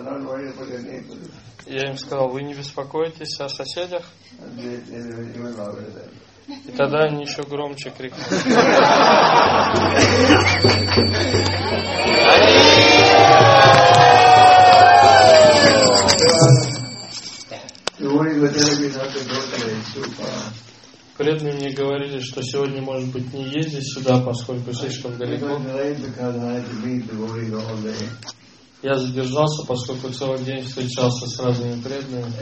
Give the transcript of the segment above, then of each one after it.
don't worry about your neighbors. Я им сказал, вы не беспокойтесь о соседях. And they were even louder then. И тогда они еще громче крикнули. Преданные мне говорили, что сегодня, может быть, не ездить сюда, поскольку слишком далеко. Я задержался, поскольку целый день встречался с разными преданными.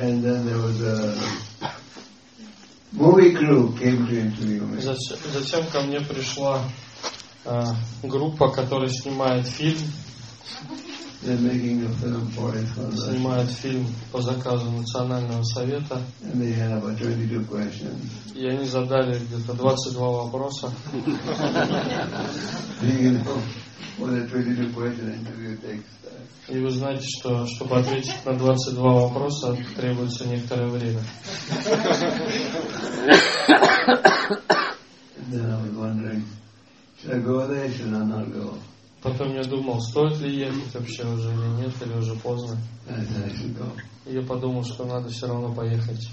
Затем ко мне пришла группа, которая снимает фильм. Снимает фильм по заказу Национального совета. И они задали где-то 22 вопроса. И вы знаете, что чтобы ответить на 22 вопроса, требуется некоторое время. Потом я думал, стоит ли ехать вообще уже или нет, или уже поздно. И я подумал, что надо все равно поехать.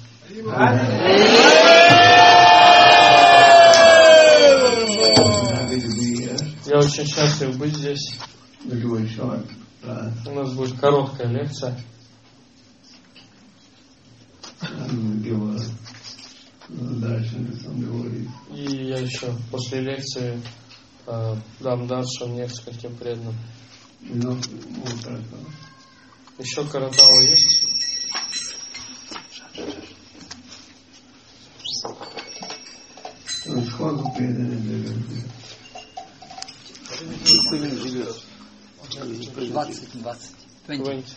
Я очень счастлив быть здесь. У нас будет короткая лекция. И я еще после лекции дам даршан нескольким преданным. Еще каратала есть? Сколько преданных живет? 20.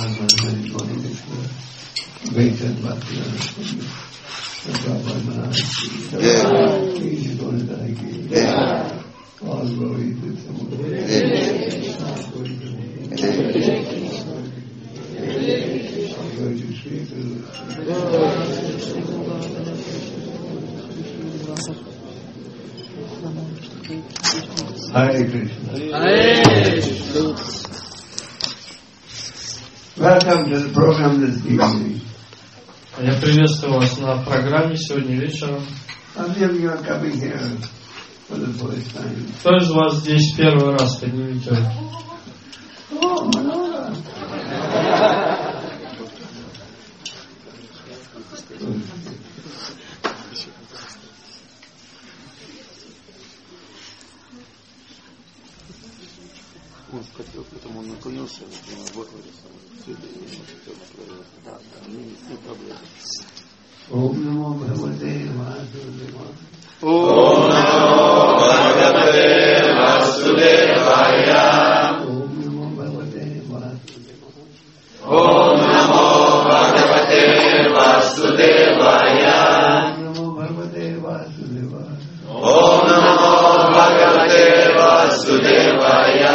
Hare Krishna. Hare Krishna. Welcome to the program this evening. Я приветствую вас на программе сегодня вечером. How many of you are coming here for the first time? Кто из вас здесь первый раз? Поднимите руку. Oh, Manora. Он хотел, поэтому он наклонился, вот не проблема. Om Namo Bhagavate Vasudevaya. Om Namo Bhagavate Vasudevaya. Om Namo Bhagavate Vasudevaya. Om Namo Bhagavate Vasudevaya. Om Namo Bhagavate Vasudevaya.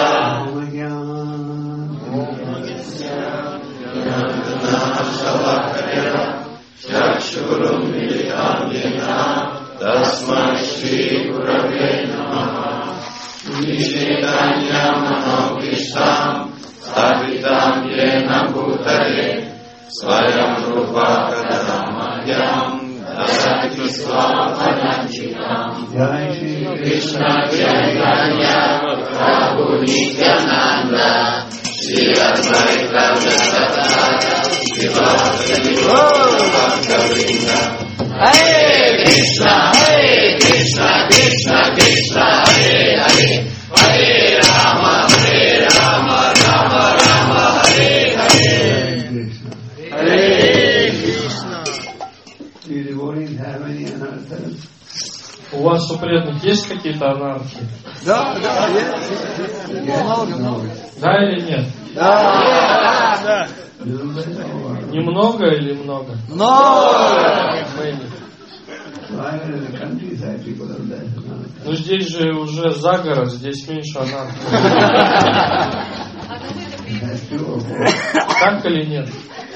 Chakshurum militam yena tasmai shri gurave namaha. Nishitanyam manokishtam savitam yena bhutale swayam rupa kadamahyam dasati swapananchitam. Jai Shri Krishna Chaitanya Prabhu Nityananda Shri Advaita Gadadhara Hare Krishna, Hare Krishna, Krishna Krishna, Hare Hare, Hare Rama, Rama Rama, Hare Hare. Hare Krishna. Do you devotees have any anarthas? У вас у преданных есть какие-то анархии? Да, Да или нет? Да. Немного или много? Много. Ну здесь же уже за город, здесь меньше анархии. Так или нет?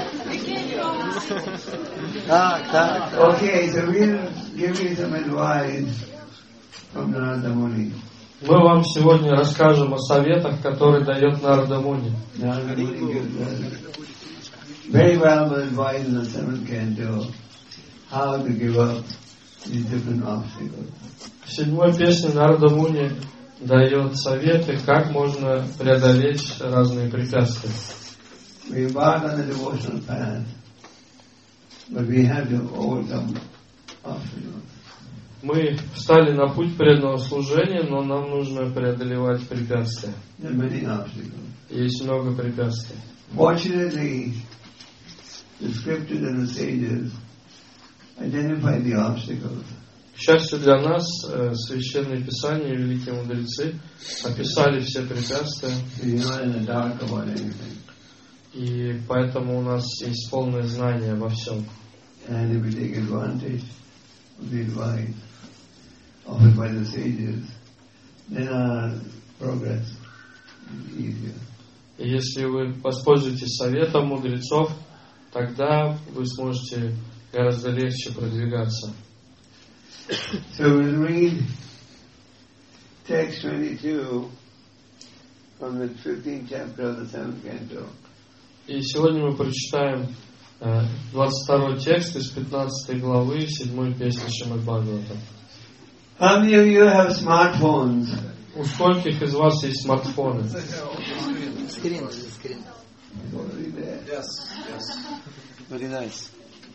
Так. Okay, so we'll give you some advice from Narada Muni. Мы вам сегодня расскажем о советах, которые дает Нарада Муни. Narada Muni gives us very valuable advice in the 7th canto, how to give up these different obstacles. В 7-й песне Нарада Муни дает советы, как можно преодолеть разные препятствия. We embark on the devotional path, but we have to overcome obstacles. Мы встали на путь преданного служения, но нам нужно преодолевать препятствия. There are many obstacles. Есть много препятствий. Fortunately, the scriptures and the sages identify the obstacles. К счастью для нас, Священное Писание и великие мудрецы описали все препятствия. We're not in the dark about anything. И поэтому у нас есть полное знание обо всем. And if we take advantage of the advice offered by the sages, then our progress is easier. И если вы воспользуетесь советом мудрецов, тогда вы сможете гораздо легче продвигаться. So we'll read text 22 from the 15th chapter of the 7th canto. И сегодня мы прочитаем 22 текст из 15 главы 7 песни Шримад Бхагаватам. How many of you have smartphones? У скольких из вас есть смартфоны? Скрин. It's already there. Yes. Very nice.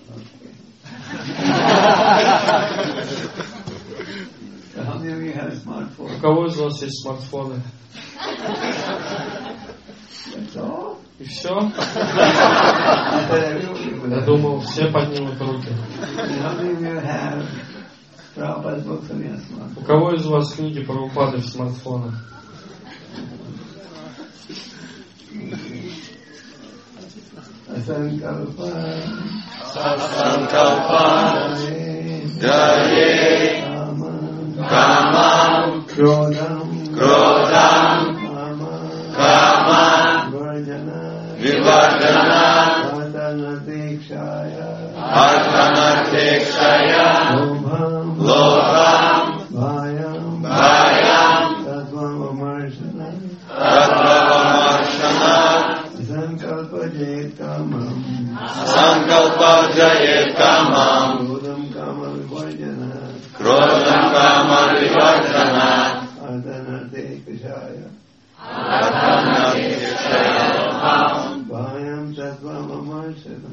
So how many of you have У smartphones? кого из вас есть смартфоны? That's all? И все? I thought everybody would Я have. думал, все поднимут руки. And how many of you have Prabhupada's books on your smartphone? У кого из вас книги Прабхупады в смартфонах? Sasankalpa Jaye Kamam Krodam Kamam Vivardhana Arthanatexaya Lobham Bhayam Tattvamarshana Sankalpa Jayet Kamam Krodam Kama Vivardhana Arthanatexaya Bhayam Tattvamarshana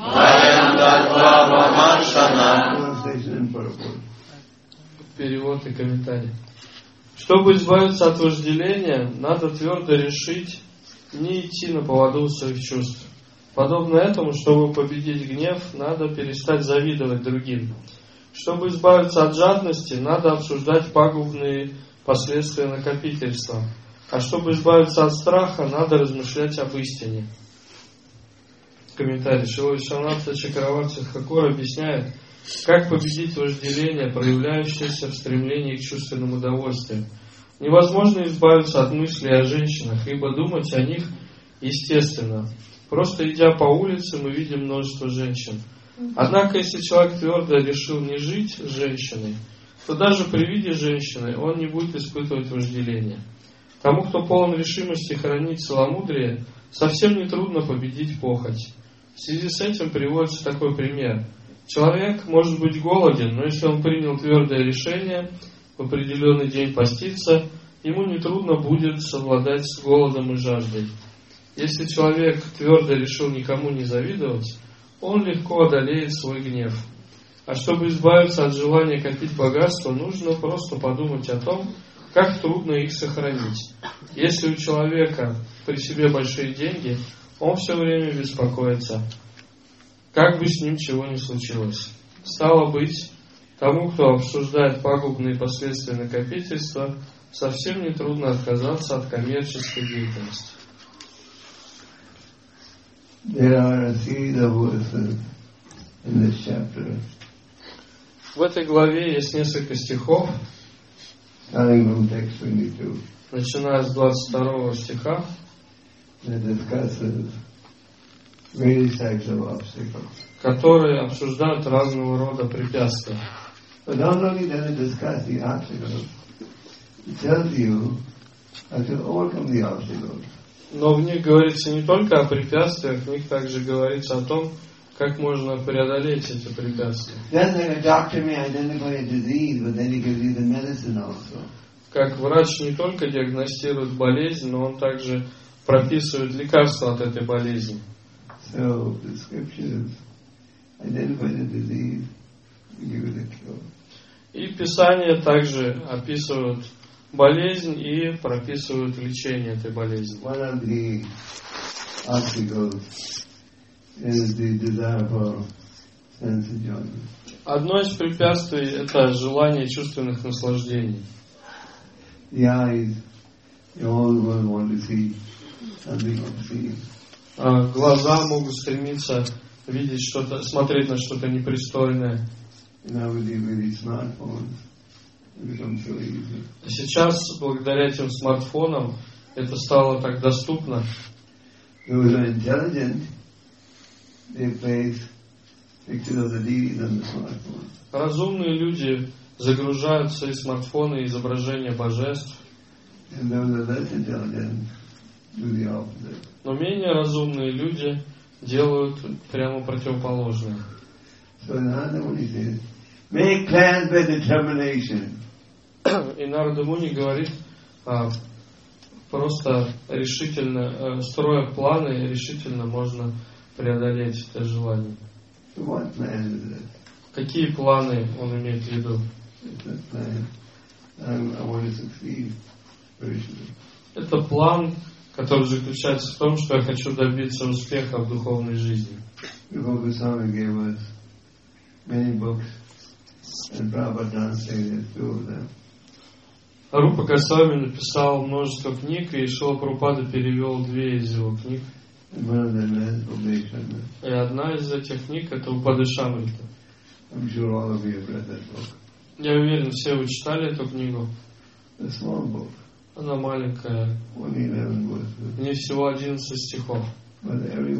Перевод и комментарий. Чтобы избавиться от вожделения, надо твердо решить не идти на поводу своих чувств. Подобно этому, чтобы победить гнев, надо перестать завидовать другим. Чтобы избавиться от жадности, надо обсуждать пагубные последствия накопительства. А чтобы избавиться от страха, надо размышлять об истине. Комментарий. Шрила Вишванатха Чакраварти Тхакур объясняет, как победить вожделение, проявляющееся в стремлении к чувственным удовольствиям. Невозможно избавиться от мыслей о женщинах, ибо думать о них естественно. Просто идя по улице, мы видим множество женщин. Однако, если человек твердо решил не жить с женщиной, то даже при виде женщины он не будет испытывать вожделение. Тому, кто полон решимости хранить целомудрие, совсем не трудно победить похоть. В связи с этим приводится такой пример. Человек может быть голоден, но если он принял твердое решение в определенный день поститься, ему нетрудно будет совладать с голодом и жаждой. Если человек твердо решил никому не завидовать, он легко одолеет свой гнев. А чтобы избавиться от желания копить богатство, нужно просто подумать о том, как трудно их сохранить. Если у человека при себе большие деньги, он все время беспокоится, как бы с ним чего ни случилось. Стало быть, тому, кто обсуждает пагубные последствия накопительства, совсем не трудно отказаться от коммерческой деятельности. There are a series of verses in this chapter. В этой главе есть несколько стихов, Starting from text 22. Начиная с 22 стиха, That discusses various types of obstacles. Которые обсуждают разного рода препятствия. But not only does it discuss the obstacles, it tells you how to overcome the obstacles. Но в них говорится не только о препятствиях, в них также говорится о том, как можно преодолеть эти препятствия. Just like a doctor may identify a disease, but then he gives you the medicine also. Как врач не только диагностирует болезнь, но он также прописывает лекарства от этой болезни. So the scriptures identify the disease and give it a cure. И Писания также описывают болезнь и прописывают лечение этой болезни. One of the obstacles is the desire for sense enjoyment. Одно из препятствий – это желание чувственных наслаждений. The eyes, you always want to see something obscene. Глаза могут стремиться видеть что-то, смотреть на что-то непристойное. Now with the smartphones, it becomes so easy. Сейчас, благодаря этим смартфонам, это стало так доступно. Those who are intelligent, they place pictures of the deities on the smartphone. Разумные люди загружают в свои смартфоны изображения божеств. And those who are less intelligent do the opposite. Но менее разумные люди делают прямо противоположное. So Narada Muni says, make plans by determination. И Нарада Муни говорит, просто решительно, строя планы, решительно можно преодолеть это желание. So what plan is it? Какие планы он имеет в виду? It's a plan. I want to succeed spiritually. Это план, который заключается в том, что я хочу добиться успеха в духовной жизни. Rupa Goswami gave us many books, and Prabhupada translated two of them. Рупа Госвами написал множество книг, и Шрила Прабхупада перевел 2 из его книг. And one of them is Updeshamrita. И одна из этих книг это Упадешамрита. I'm sure all of you have read that book. Я уверен, все вы читали эту книгу. A small book, Она маленькая, only 11 verses. в ней всего 11 стихов. But every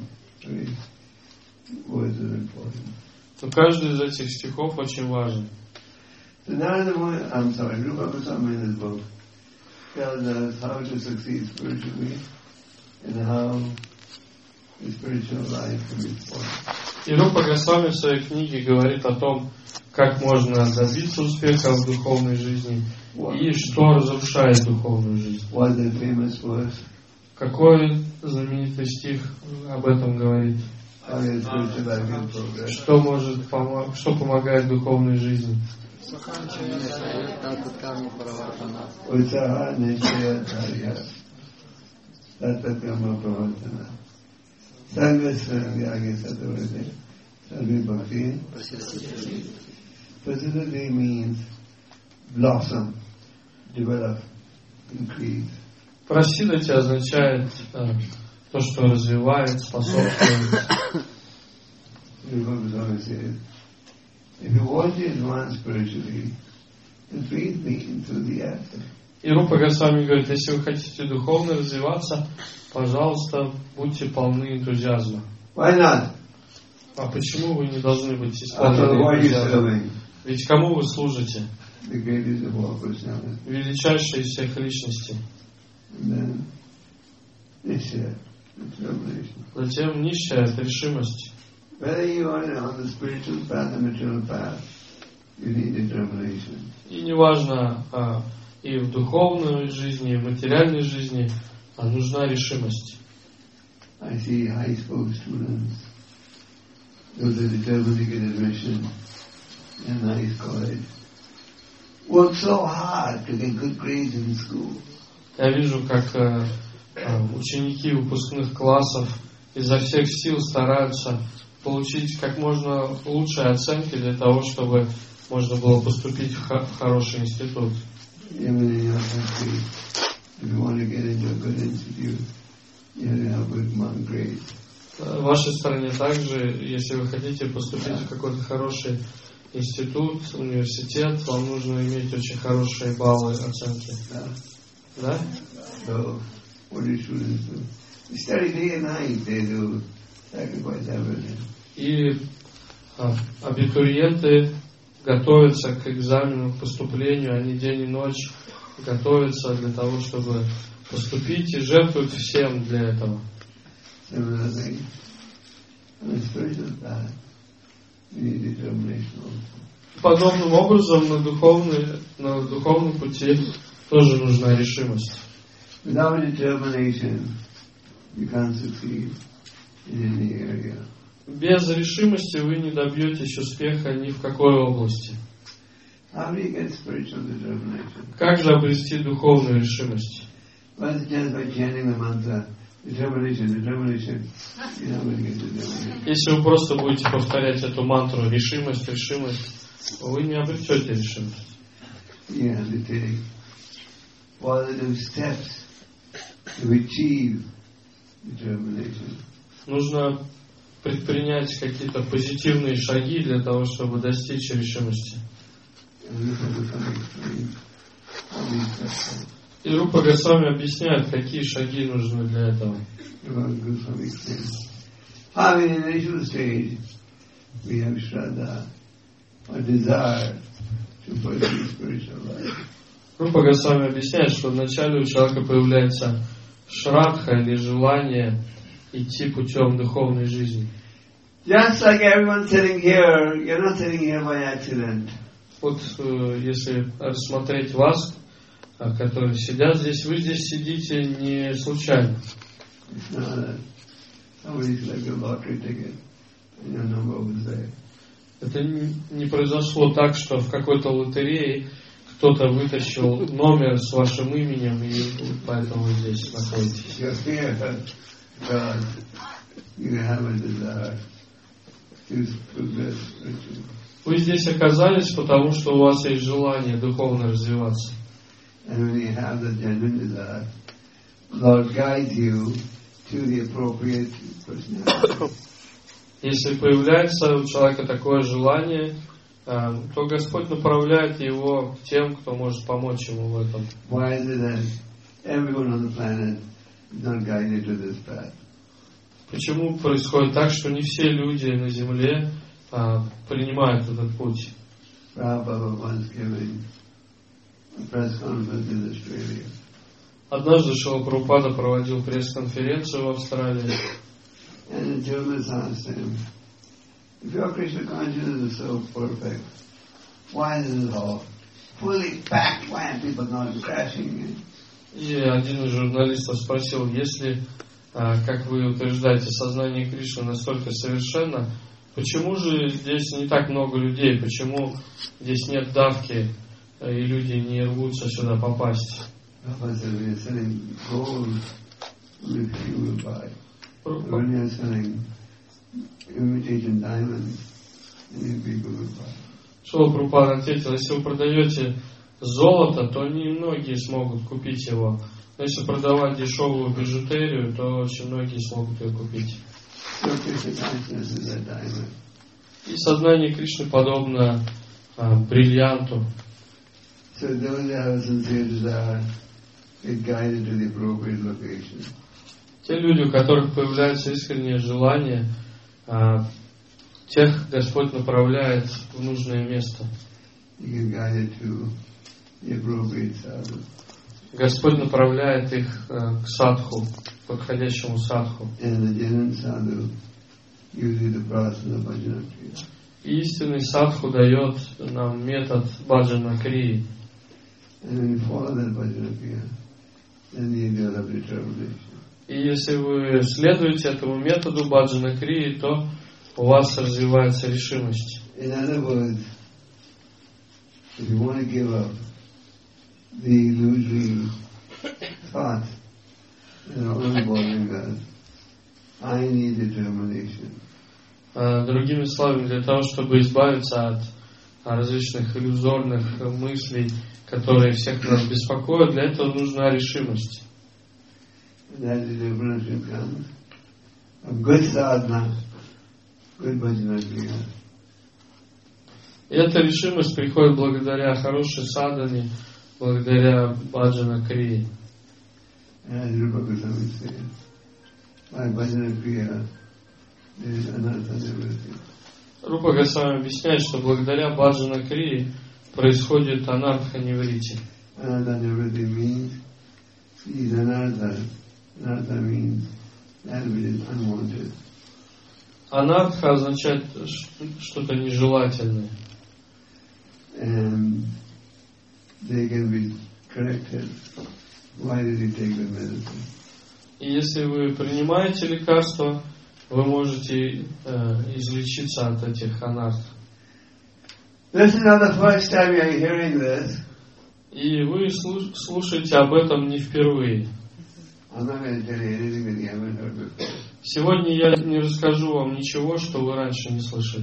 words are important. Но каждый из этих стихов очень важен. So Narada Muni, Rupa Goswami in his book tells us how to succeed spiritually and how the spiritual life can be spoiled. И Рупа Госвами в своей книге говорит о том, как можно добиться успеха в духовной жизни и что разрушает духовную жизнь. What's the famous verse? Какой знаменитый стих об этом говорит? How your spiritual life can progress. Что помогает духовной жизни? Utsaha Nishya Dharya Tattakrama Pravartana Sarvasva Vyagi Sattvarate Sarvi Bhakti. Prasiddhati means blossom, develop, increase. Прасидати означает то, что развивает, способствует. If you want to advance spiritually, then please be enthusiastic. И Рупа Госвами говорит, если вы хотите духовно развиваться, пожалуйста, будьте полны энтузиазма. Why not? А почему вы не должны быть After исполнены all, you're энтузиазмом? serving Ведь кому вы служите? the greatest of all personalities. Величайшей из всех личностей. And then, Nishya, determination. Затем нищая – это решимость. Whether you are on the spiritual path or material path, you need determination. И неважно, и в духовной жизни, и в материальной жизни нужна решимость. I see high school students, those are determined to get admission in a nice college, work so hard to get good grades in school. Я вижу, как ученики выпускных классов изо всех сил стараются получить как можно лучшие оценки для того, чтобы можно было поступить в хороший институт. Even in your country, if you want to get into a good institute, you have to have good grades. В вашей стране также, если вы хотите поступить в какой-то хороший институт, университет, вам нужно иметь очень хорошие баллы, оценки. Да? So, what do students do? They study day and night, they do sacrifice everything. И абитуриенты готовятся к экзамену, к поступлению, они день и ночь готовятся для того, чтобы поступить, и жертвуют всем для этого. Similarly, on the spiritual path, you need determination also. Подобным образом на духовном пути тоже нужна решимость. Without determination, you can't succeed in any area. Без решимости вы не добьетесь успеха ни в какой области. How do you get spiritual determination? Как же обрести духовную решимость? Well, it's just by chanting the mantra, determination, determination. You're not going to get determination. Если вы просто будете повторять эту мантру решимость, решимость, вы не обретете решимость. You have to take positive steps to achieve determination. Нужно предпринять какие-то позитивные шаги для того, чтобы достичь решимости. И Рупа Госвами объясняет, какие шаги нужны для этого. In the initial stage, we have Shraddha, a desire to pursue spiritual life. Рупа Госвами объясняет, что вначале у человека появляется шрадха или желание идти путем духовной жизни. Just like everyone sitting here, you're not sitting here by accident. Вот если рассмотреть вас, которые сидят здесь, вы здесь сидите не случайно. Это не произошло так, что в какой-то лотерее кто-то вытащил номер с вашим именем, и поэтому вы здесь находитесь. Вы здесь оказались, потому что у вас есть желание духовно развиваться. And when you have the genuine desire, Lord guides you to the appropriate personality. Если появляется у человека такое желание, то Господь направляет его к тем, кто может помочь ему в этом. Why is it that everyone on the planet is not guided to this path? Почему происходит так, что не все люди на Земле принимают этот путь? Prabhupada once giving a press conference in Australia. Однажды Шрила Прабхупада проводил пресс-конференцию в Австралии. And the journalist asked him, if your Krishna consciousness is so perfect, why is it all fully packed? Why are people not crashing? И один из журналистов спросил, если, как вы утверждаете, сознание Кришны настолько совершенно, почему же здесь не так много людей, почему здесь нет давки, и люди не рвутся сюда попасть? Prabhupada said, we are selling gold, only few will buy. When you are selling imitation diamonds, many people will buy. Шрила Прабхупада ответил, если вы продаете золото, то немногие смогут купить его. Но если продавать дешевую бижутерию, то очень многие смогут ее купить. So Krishna consciousness is a diamond. И сознание Кришны подобно бриллианту. So those who have a sincere desire get guided to the appropriate location. Те люди, у которых появляется искреннее желание, тех Господь направляет в нужное место. You get guided to the appropriate sadhu. Господь направляет их к садху, к подходящему садху. And the genuine sadhu gives you the process of bhajana kriya. И истинный садху дает нам метод баджана крии. And when you follow that bhajana kriya, then you develop determination. И если вы следуете этому методу баджана крии, то у вас развивается решимость. In other words, if you want to give up the illusory thought that are only bothering us, I need determination. Другими словами, для того, чтобы избавиться от различных иллюзорных мыслей, которые всех нас беспокоят, для этого нужна решимость. That determination comes from good sadhana, good bhajana kriya. И эта решимость приходит благодаря хорошей садхане, благодаря баджана крии. And Rupa Goswami says, by bhajana kriya, there is anartha nivritti. Рупа Госвами объясняет, что благодаря баджана крии происходит анарха ниврити. Anartha nivritti means these anarthas. Anartha means that which is unwanted. Анарха означает что-то нежелательное. And they can be corrected. Why did you take the medicine? И если вы принимаете лекарства, вы можете излечиться от этих анарх. This is not the first time you are hearing this. И вы слушаете об этом не впервые. I'm not going to tell you anything that you haven't heard before. Сегодня я не расскажу вам ничего, что вы раньше не слышали.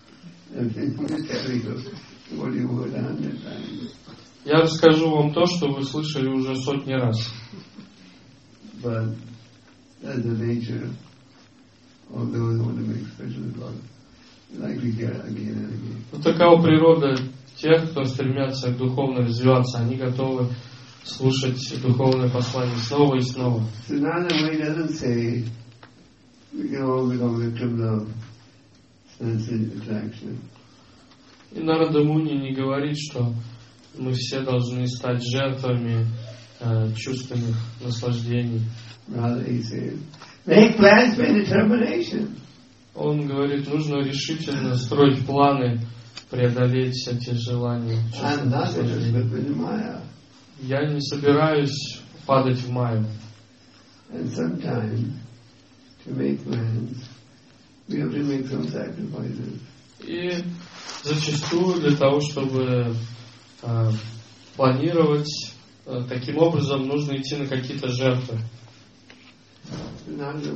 Я расскажу вам то, что вы слышали уже сотни раз. But that's the nature of those who want to make special God. Like we hear again and again. Но такова природа тех, кто стремятся духовно развиваться. Они готовы слушать духовное послание снова и снова. So Narada Muni doesn't say we can all become victims of sense attraction. И Нарада Муни не говорит, что мы все должны стать жертвами чувственных наслаждений. Rather he says, make plans by determination. Он говорит, нужно решительно строить планы, преодолеть эти желания. I'm not interested in Maya. Я не собираюсь падать в майю. And sometimes, to make plans, we have to make some sacrifices. И зачастую для того, чтобы планировать, таким образом нужно идти на какие-то жертвы. Нарада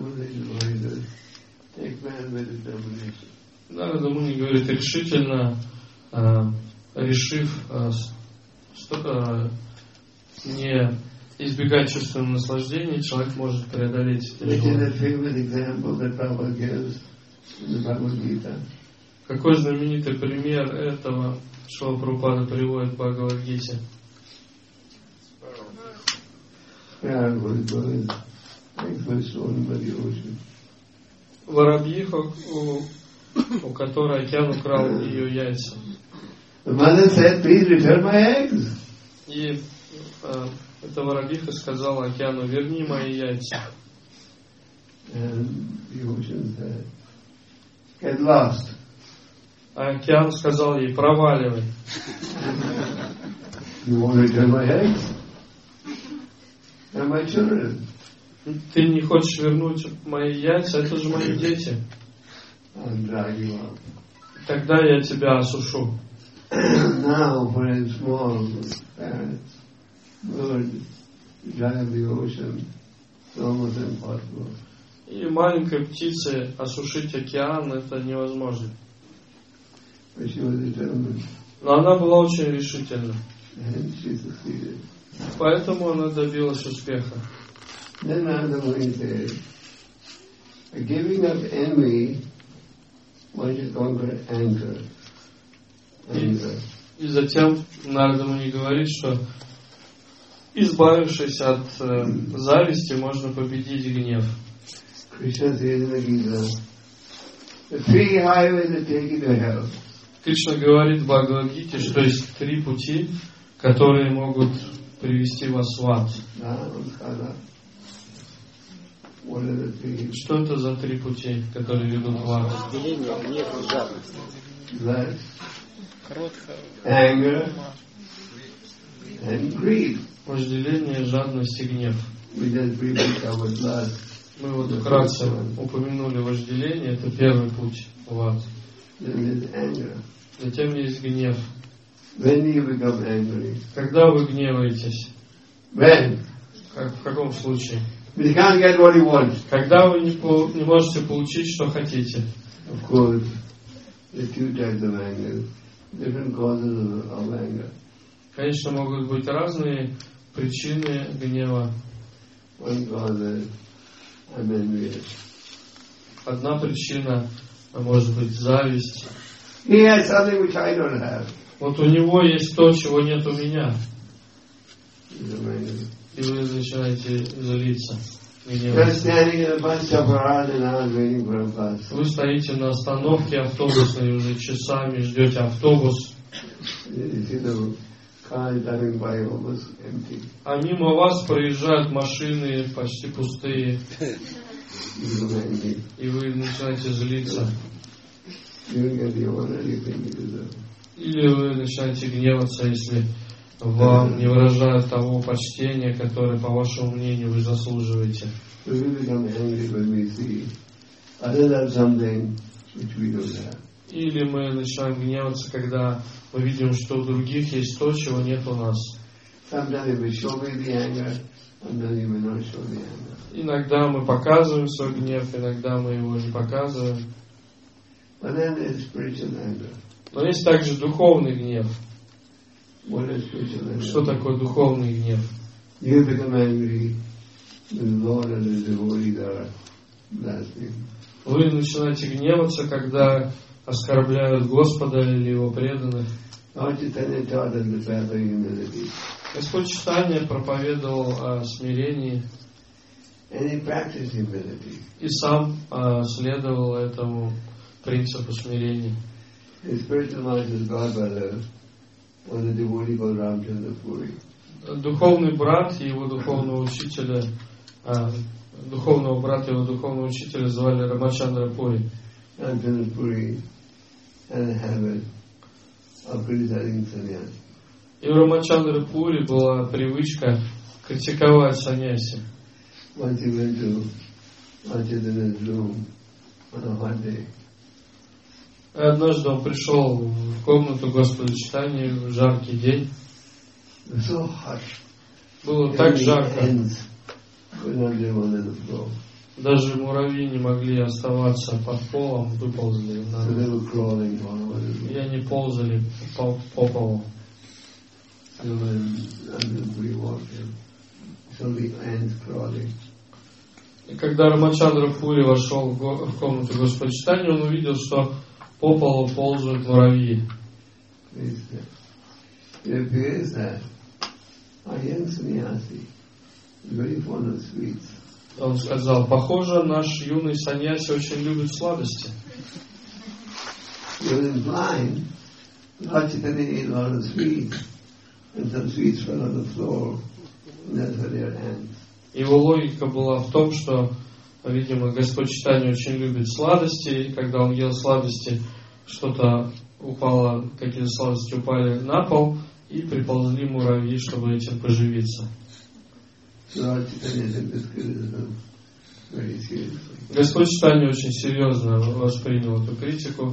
Муни говорит, решительно решив не избегать чувственного наслаждения, человек может преодолеть эти Which is желания. a favorite example that Prabhupada gives in the Bhagavad Gita. Какой знаменитый пример этого, что Прабхупада приводит в Бхагавад-гите? Воробьиха, у которой океан украл ее яйца. The mother said, please return my eggs. И эта воробьиха сказала океану: верни мои яйца. And the ocean said, get lost. А океан сказал ей: проваливай. You want to return my eggs? And my children. Ты не хочешь вернуть мои яйца, это же мои дети. I'll drag you up. Тогда я тебя осушу. Now, for a small parents, bird, drive the ocean, it's almost impossible. И маленькой птице осушить океан это невозможно. But she was determined, Но она была очень решительна. and she succeeded. Поэтому она добилась успеха. Then Narada Muni said, by giving up envy, one should conquer anger. Anger. И затем Нарада Муни говорит, что избавившись от зависти, можно победить гнев. Krishna says in the Gita, the three highways that take you to hell. Кришна говорит в Бхагавад-гите, что есть 3 пути, которые могут привести вас в ад. What are the three? Что это за 3 пути, которые ведут в ад? Деление, гнев и жадность. Lust, anger, and greed. Вожделение, жадность и гнев. We just briefly covered lust. Мы вот вкратце упомянули вожделение, это первый путь в ад. Then there's anger. Затем есть гнев. When do you become angry? Когда вы гневаетесь? When? В каком случае? When you can't get what you want. Когда вы не можете получить, что хотите. Of course, there are 2 types of anger, different causes of anger. Конечно, могут быть разные причины гнева. One cause is I'm envious. Одна причина, может быть, зависть. He has something which I don't have. Вот у него есть то, чего нет у меня. He's a man. И вы начинаете злиться, You're гневаться. standing in a bus stop for hours and hours waiting for a bus. Вы стоите на остановке автобусной уже часами, ждете автобус, You see the cars driving by almost empty. а мимо вас проезжают машины почти пустые, You become angry. и вы начинаете злиться. You don't get the honor you think you deserve. Или вы начинаете гневаться, если вам не выражают того почтения, которое, по вашему мнению, вы заслуживаете. So we become angry when we see others have something which we don't have. Или мы начинаем гневаться, когда мы видим, что у других есть то, чего нет у нас. Sometimes you may show me the anger, sometimes you may not show the anger. Иногда мы показываем свой гнев, иногда мы его не показываем. But then there's spiritual anger. Но есть также духовный гнев. What is spiritual anger? Что такое духовный гнев? You become angry when the Lord and His devotees are blaspheming. Вы начинаете гневаться, когда оскорбляют Господа или Его преданных. Lord Chaitanya taught us the path of humility. Господь Чайтанья проповедовал о смирении And he practiced humility. и сам следовал этому принципу смирения. His spiritual master's godbrother was a devotee called Ramchandra Puri. Духовный брат и его духовного учителя, духовного брата и его духовного учителя звали Рамачандра Пури. Ramchandra Puri had a habit of criticizing sannyas. И у Рамачандры Пури была привычка критиковать саньяси. Once he went to Lord Chaitanya's room on a hot day. И однажды он пришел в комнату Господа Чайтаньи в жаркий день. It was so hot. Было так жарко. Ants could not live under the floor. Даже муравьи не могли оставаться под полом, выползли на So they were crawling all over the И room. они ползали по полу. So when Ramchandra Puri walked in, saw the ants crawling. И когда Рамачандра Пури вошел в комнату Господчитания, он увидел, что по полу ползают муравьи. It appears that a young sannyasi is very fond of sweets. Он сказал, похоже, наш юный саньяси очень любит сладости. He was implying Lord Chaitanya ate a lot of sweets, and some sweets fell on the floor, and that's why they are ants. Его логика была в том, что, видимо, Господь Чайтанья очень любит сладости, и когда он ел сладости, что-то упало, какие-то сладости упали на пол, и приползли муравьи, чтобы этим поживиться. Господь Чайтанья очень серьезно воспринял эту критику.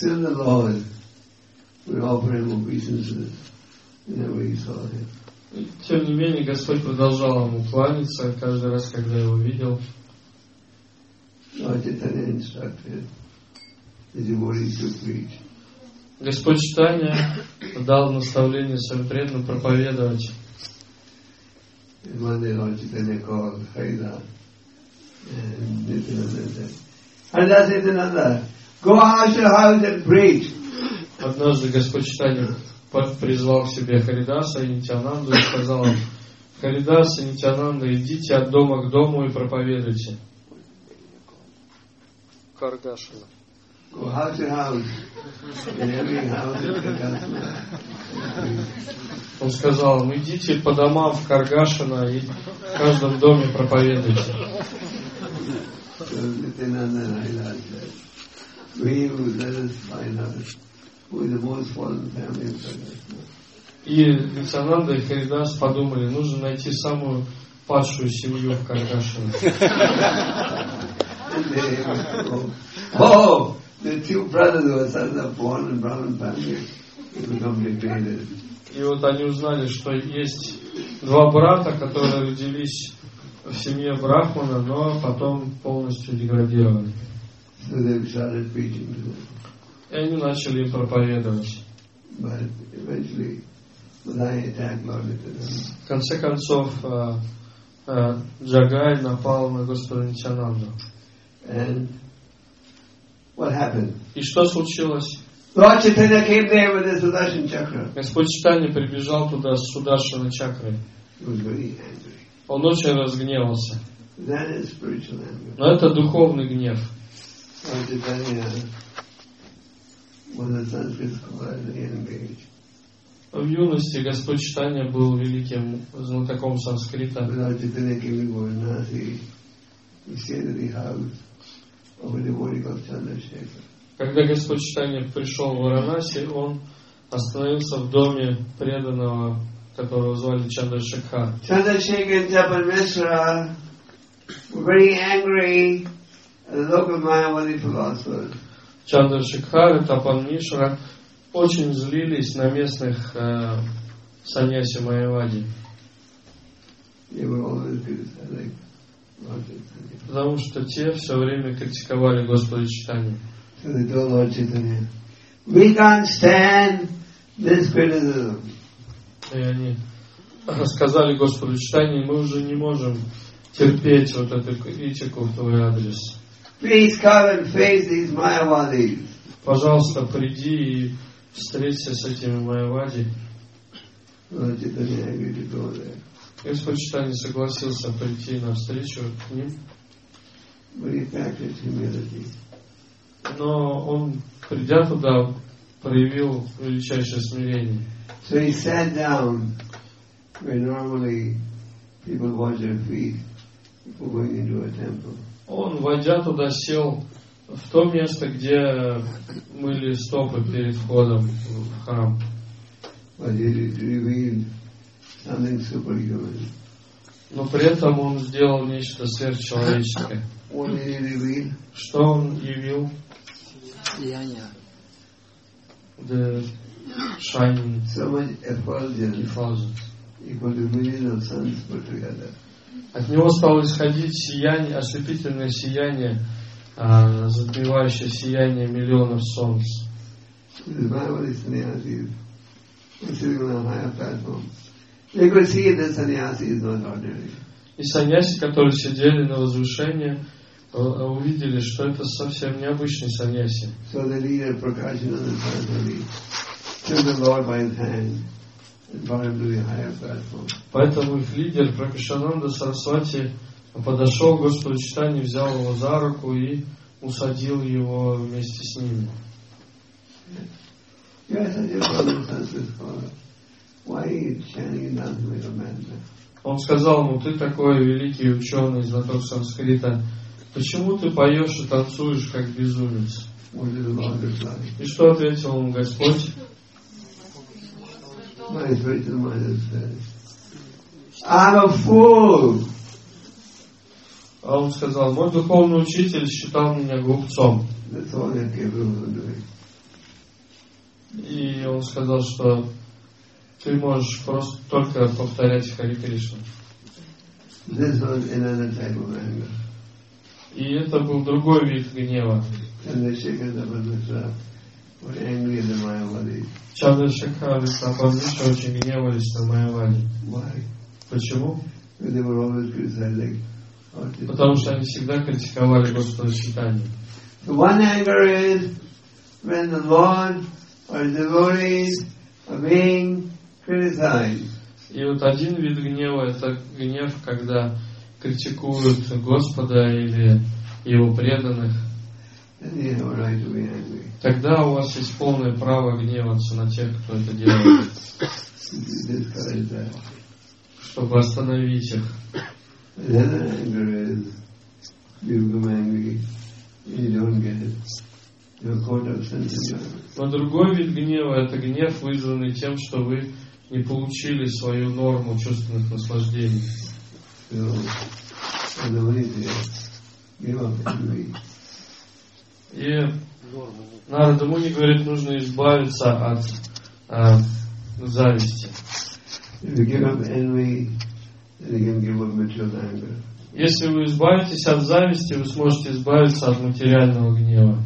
И, тем не менее, Господь продолжал ему кланяться каждый раз, когда его видел. Господь Чайтанья дал наставление своим преданным проповедовать. Однажды Господь Чайтанья призвал к себе Харидаса и Нитьянанду и сказал им: Харидас и Нитьянанда, идите от дома к дому и проповедуйте. Каргашина. Он сказал: идите по домам в Каргашина и в каждом доме проповедуйте. И Нитьянанда и Харидас подумали, нужно найти самую падшую семью в Каргашине. The two brothers who were sons of Pawan and Brahman family become degraded. И вот они узнали, что есть два брата, которые родились в семье Брахмана, но потом полностью деградировали. So they started preaching to them. И они начали им проповедовать. But eventually, Madai attacked Lord Nityananda. В конце концов, Джагай напал на Господа Нитьянанду. And what happened? И что случилось? Lord Chaitanya came there with his Sudarshan Chakra. Господь Чайтанья прибежал туда с Сударшана чакрой. He was very angry. Он очень разгневался. That is spiritual anger. Но это духовный гнев. Lord Chaitanya was a Sanskrit scholar and he engaged. В юности Господь Чайтанья был великим знатоком санскрита. Lord Chaitanya came to Varanasi. He stayed at the house of a devotee called Chandrasekhar. Когда Господь Чайтанья пришел в Варанаси, он остановился в доме преданного, которого звали Чандрашекхар. Chandrasekhar and Japan Mishra were very angry at the local Mayavadi philosophers. Чандрашекхар и Тапан Мишра очень злились на местных саньяси Майявади. They were always criticizing Lord Chaitanya. Потому что те все время критиковали Господа Чайтанью. So they told Lord Chaitanya, we can't stand this criticism. И они сказали Господу Чайтанье, мы уже не можем терпеть вот эту критику в твой адрес. Please come and face these Mayavadis. Пожалуйста, приди и встреться с этими Майявади. Lord Chaitanya agreed to go there. Господь Чайтанья согласился прийти навстречу к ним. But he practiced humility. Но он, придя туда, проявил величайшее смирение. So he sat down where normally people wash their feet before going into a temple. Он, войдя туда, сел в то место, где мыли стопы перед входом в храм. But he revealed something superhuman. Но при этом он сделал нечто сверхчеловеческое. What did he reveal? Что он явил? Сияние. The shining So much effulgence effulgence. equal to millions of suns put together. От него стало исходить сияние, ослепительное сияние, затмевающее сияние миллионов солнц. The Mayavadi sannyasis were sitting on a higher platform. They could see that sannyasi is not ordinary. И саньяси, которые сидели на возвышении, увидели, что это совсем необычный саньяси. So the leader Prakashananda Saraswati took the Lord by his hand and brought him to the higher platform. Поэтому их лидер Пракашананда Сарасвати подошел к Господу Чайтанье, взял его за руку и усадил его вместе с ними. Он сказал ему: ты такой великий ученый, знаток санскрита, почему ты поешь и танцуешь как безумец? И что ответил ему Господь? I'm a fool. А он сказал: мой духовный учитель считал меня глупцом. И он сказал, что ты можешь просто только повторять Хари Кришна. И это был другой вид гнева. Чандрашекхар и Прабхавиша очень гневались на Майявади. Почему? Потому что они всегда критиковали Господа Чайтанью. One anger is when the Lord or devotees are being criticized. И вот один вид гнева — это гнев, когда критикуют Господа или Его преданных. Тогда у вас есть полное право гневаться на тех, кто это делает, чтобы остановить их. Но другой вид гнева — это гнев, вызванный тем, что вы не получили свою норму чувственных наслаждений. И Нарада Муни говорит, нужно избавиться от зависти. Если вы избавитесь от зависти, вы сможете избавиться от материального гнева.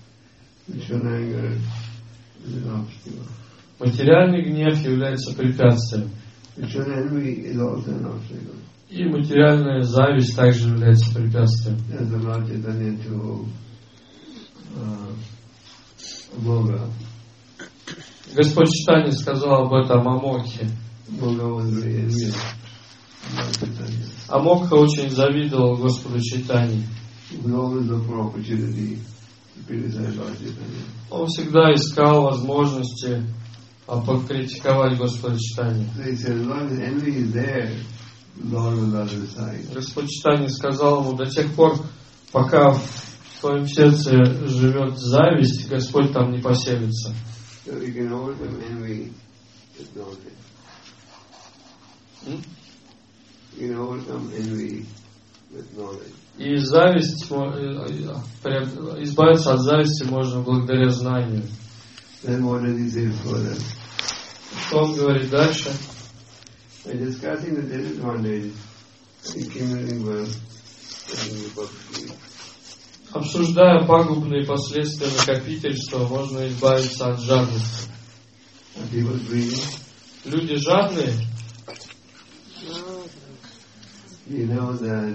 Материальный гнев является препятствием. И материальная зависть также является препятствием. Господь Чайтанья сказал об этом Амокхе. Амокха очень завидовал Господу Чайтанье. Он всегда искал возможности покритиковать Господа Чайтанье. Господь Чайтанья сказал ему: до тех пор, пока в твоем сердце живет зависть, Господь там не поселится. И зависть, избавиться от зависти можно благодаря знанию. Что он говорит дальше? Обсуждая пагубные последствия накопительства, можно избавиться от жадности. Люди жадные. You know that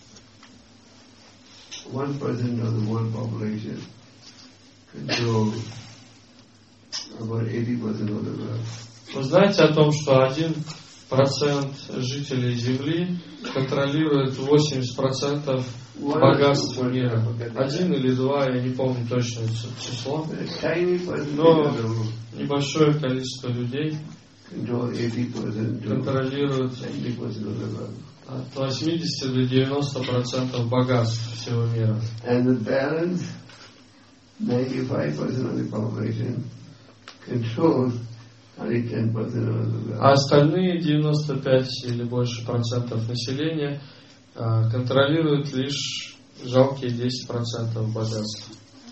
1% of the world population controls about 80% of the world. Вы знаете о том, что 1% жителей Земли контролирует 80% богатств мира. 1 или 2, я не помню точное число. Но небольшое количество людей контролирует от 80 до 90% богатств всего мира. And the balance, 95% of the population controls only 10% of the wealth. А остальные 95 или больше процентов населения контролируют лишь жалкие 10% богатств.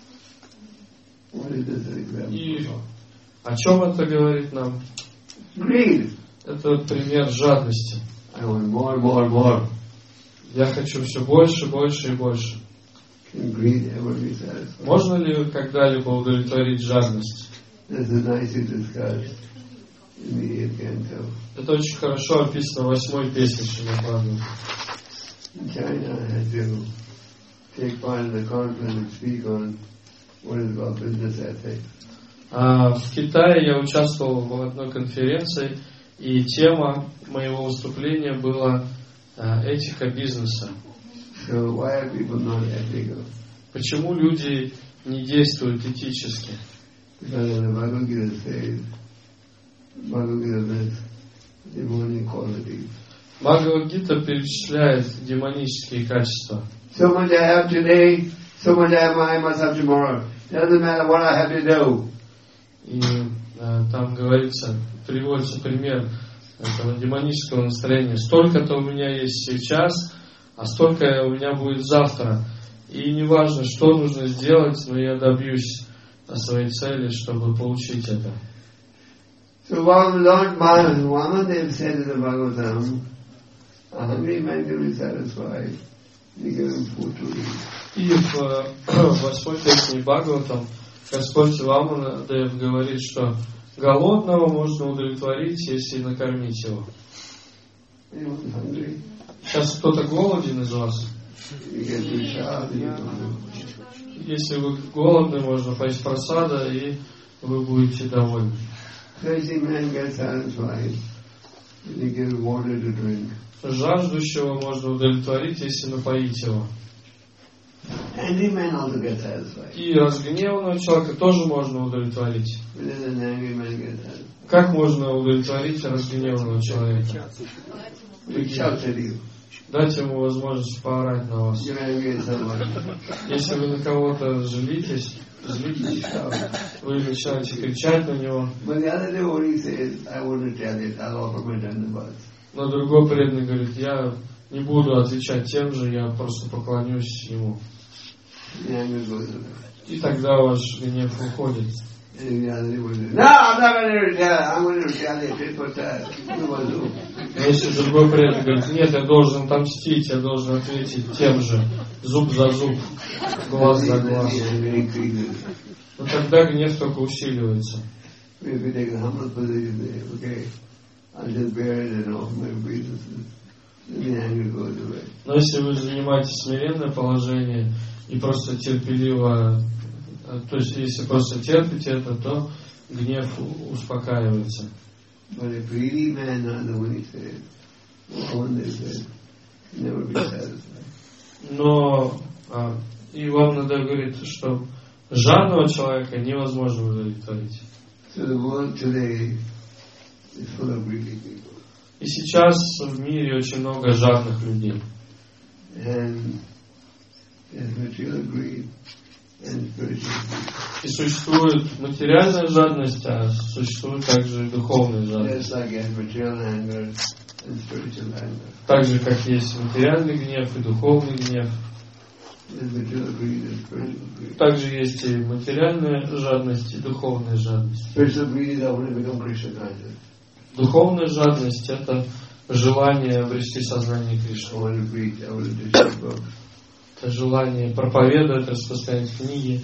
И о чем это говорит нам? Greed. Это пример жадности. I want more, more, more. Я хочу все больше, больше и больше. Can greed ever be satisfied? Можно ли когда-либо удовлетворить жадность? This is nicely discussed immediate canto. Это очень хорошо описано в 8-й песне Шримад Бхагаватам. China had to take part in the conference and speak on what is called business ethics. В Китае я участвовал в одной конференции, и тема моего выступления была этика бизнеса. So why are people not ethical? Почему люди не действуют этически? Because in the Bhagavad Gita says, Bhagavad Gita lists demonic qualities. Бхагавад-гита перечисляет демонические качества. So much I have today, so much I must have tomorrow. Doesn't matter what I have to do. И там говорится, приводится пример этого демонического настроения. Столько-то у меня есть сейчас, а столько у меня будет завтра. И не важно, что нужно сделать, но я добьюсь своей цели, чтобы получить это. So while Lord Vamadev said in the Bhagavatam, a hungry man can be satisfied, he gave him food to eat. И в 8-й песне Бхагаватам Господь Ваманадев говорит, что голодного можно удовлетворить, если накормить его. Сейчас кто-то голоден из вас? Если вы голодны, можно поесть просада, и вы будете довольны. Жаждущего можно удовлетворить, если напоить его. И разгневанного человека тоже можно удовлетворить. Как можно удовлетворить разгневанного человека? Дать ему возможность поорать на вас. Если вы на кого-то злитесь, вы начинаете кричать на него. Но другой преданный говорит, я не буду отвечать тем же, я просто поклонюсь ему. И тогда ваш гнев уходит. Но если другой преданный говорит, нет, я должен отомстить, я должен ответить тем же, зуб за зуб, глаз за глаз, то тогда гнев только усиливается. Но если вы занимаете смиренное положение и просто терпеливо, то есть если просто терпите это, то гнев успокаивается. Но Иван Надев говорит, что жадного человека невозможно удовлетворить. И сейчас в мире очень много жадных людей. И существует материальная жадность, а существует также и духовная жадность. Так же, как есть материальный гнев и духовный гнев. Также есть и материальная жадность, и духовная жадность. Духовная жадность – это желание обрести сознание Кришны. Это желание проповедовать, распространять книги.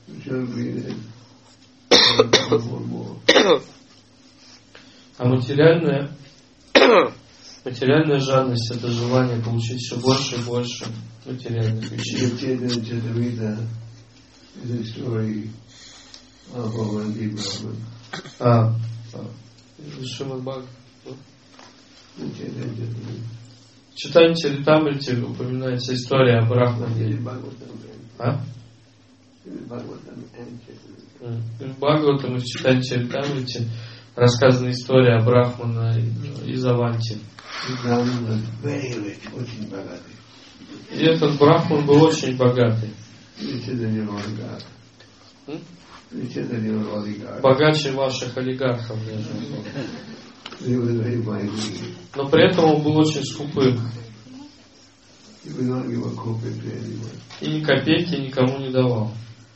А материальная жадность – это желание получить все больше и больше материальных вещей. Шримад Бхагаватам. Читание Чаритамрити упоминается история о Брахмане. В Бхагаватам и в читании Чаритамрити рассказана история о Брахмане из Аванти. И этот Брахман был очень богатый. Богаче ваших олигархов даже. Но при этом он был очень скупым. И ни копейки никому не давал.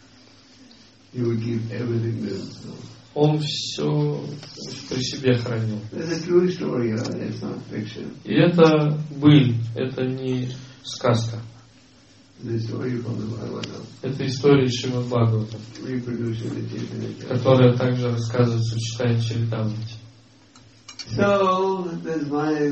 Он все при себе хранил. И это быль, это не сказка. Это история Шримад Бхагаватам, которая также рассказывается в читании Чаритамрити. So this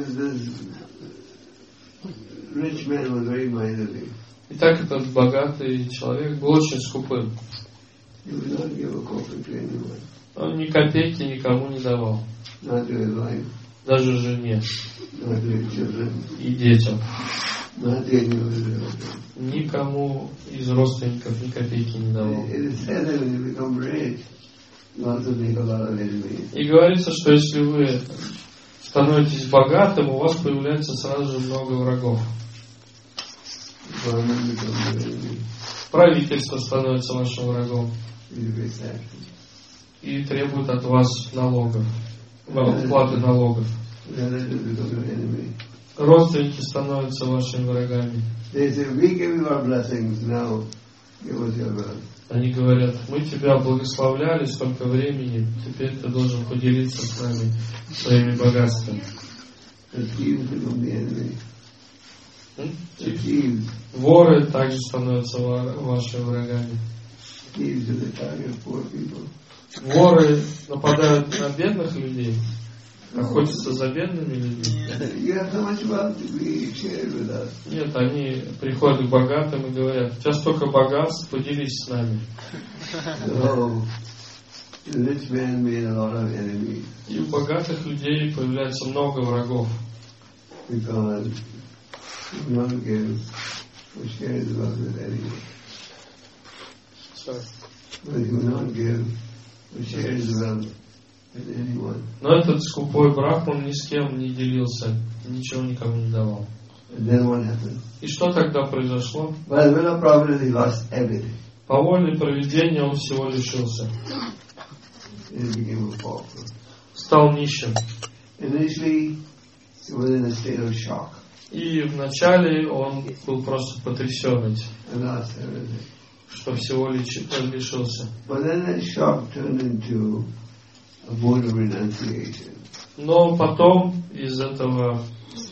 rich man was very miserly. Итак, этот богатый человек был очень скупым. He would not give a kopeck to anyone, Он ни копейки никому не давал. not to his wife, Даже жене not to his children, и детям. not to any of his relatives. Никому из родственников ни копейки не давал. It is said that when you become rich, you also make a lot of enemies. И говорится, что если вы становитесь богатым, у вас появляется сразу же много врагов. Government becomes your enemy. Правительство становится вашим врагом You pay taxes. и требует от вас налогов, уплаты налогов. Relatives become your enemy. Родственники становятся вашими врагами. They say, we give you our blessings now, give us your wealth. Они говорят, мы тебя благословляли столько времени, теперь ты должен поделиться с нами своими богатствами. The thieves become the enemy. The thieves. Воры также становятся вашими врагами. Thieves are the target of poor people. Воры нападают на бедных людей, охотятся за бедными людьми. You have so much wealth to be shared with us. Нет, они приходят к богатым и говорят, у тебя столько богатств, поделись с нами. So, the rich man made a lot of enemies И у богатых людей появляется много врагов, because he would not give or share his wealth with anyone. But he would not give or share his wealth with anyone. Но этот скупой брахман ни с кем не делился, ничего никому не давал. And then what happened? И что тогда произошло? By the will of providence, he lost everything. По воле провидения он всего лишился. And he became a pauper. Стал нищим. Initially, he was in a state of shock И вначале он был просто потрясен этим, and lost everything. что всего лишился. But then that shock turned into a mode of renunciation. Но потом из этого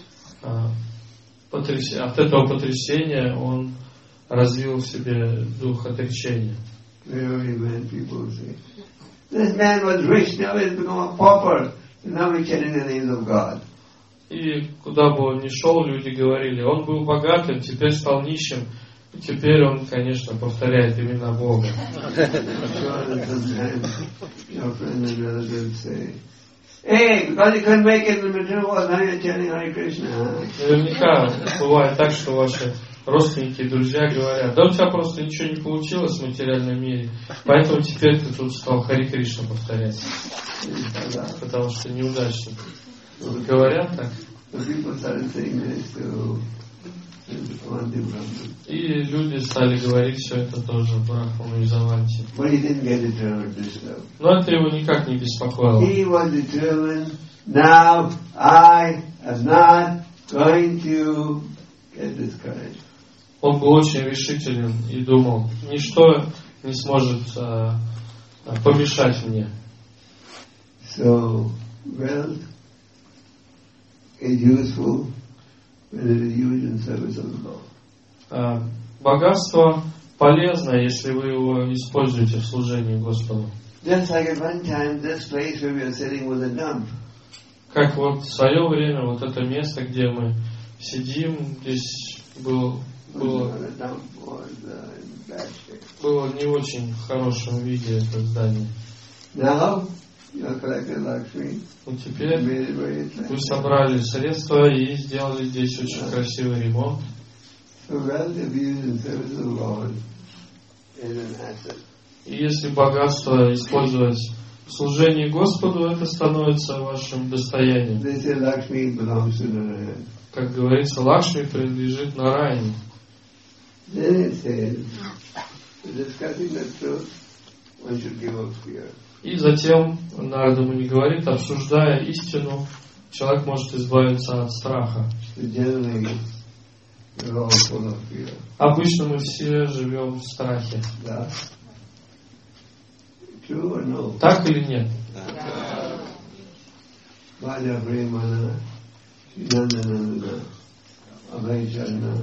от этого потрясения он развил в себе дух отречения. Wherever he went, people say, this man was rich, now he's become a pauper, and now he's chanting the names of God. И куда бы он ни шел, люди говорили, он был богатым, теперь стал нищим, и теперь он, конечно, повторяет имена Бога. Sure, sometimes your friends and relatives say, hey, because you couldn't make it in the material world, now you're chanting Hare Krishna. Наверняка бывает так, что ваши родственники и друзья говорят, да у тебя просто ничего не получилось в материальном мире, поэтому теперь ты тут стал Хари Кришна повторять, потому что неудачник. Говорят так. So people started saying this to Avanti Brahman. И люди стали говорить все это тоже Брахману из Аванти. But he didn't get determined this time. Но это его никак не беспокоило. He was determined, now I am not going to get discouraged. Он был очень решителен и думал, ничто не сможет помешать мне. So, wealth is useful when it is used in service of the Lord. Богатство полезно, если вы его используете в служении Господу. Just like at one time, this place where we are sitting was a dump. Как вот в свое время вот это место, где мы сидим, здесь было The dump was in bad shape. было не очень в хорошем виде это здание. Now, you have collected Lakshmi, Но теперь made it very вы attractive. собрали средства и сделали здесь очень красивый ремонт. So wealth if used in service of the Lord is an asset. И если богатство использовать в служении Господу, это становится вашим достоянием. They say Lakshmi belongs to Narayan. Как говорится, Лакшми принадлежит Нараяне. Then it says, discussing the truth, one should give up fear. И затем Нарада Муни говорит, обсуждая истину, человек может избавиться от страха. So generally, we're all full of fear. Обычно мы все живем в страхе. Yeah? True or no? Так или нет? Vaja Premana, Nandananda, Abhayacharna,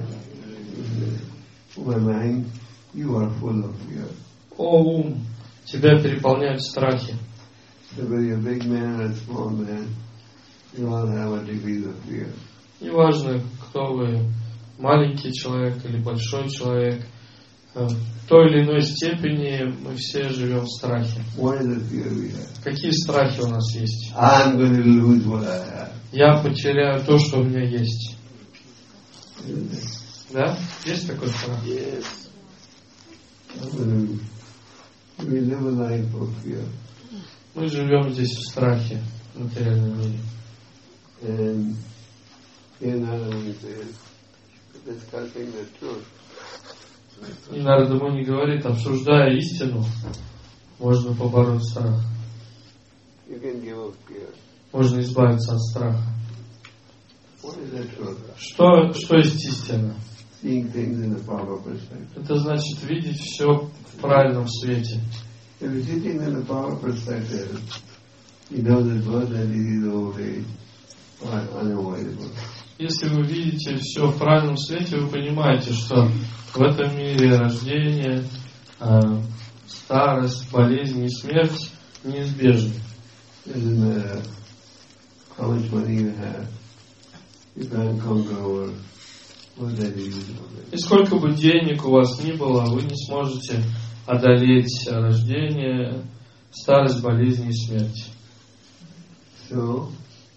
my mind, you are full of fear. О, ум, тебя переполняют страхи. So whether you're a big man or a small man, You all have a degree of fear. Неважно, кто вы, маленький человек или большой человек, в той или иной степени мы все живем в страхе. What is the fear we have? Какие страхи у нас есть? I'm going to lose what I have. Я потеряю то, что у меня есть. Isn't it? Да? Есть такой страх? Yes. We live a life of fear. Мы живем здесь в страхе в материальном мире. And in our Discussing the truth. И Нарада Муни говорит, обсуждая истину, можно побороть страх. You can give up fear. Можно избавиться от страха. what is the truth? Что есть истина? Seeing things in a proper perspective. Это значит видеть все в правильном свете. If you're sitting in a proper perspective, you know that birth and disease, old age are unavoidable. Если вы видите все в правильном свете, вы понимаете, что в этом мире рождение, старость, болезнь и смерть неизбежны. Doesn't matter how much money you have, you can't conquer over birth and disease, old age. И сколько бы денег у вас ни было, вы не сможете одолеть рождение, старость, болезнь и смерть. So,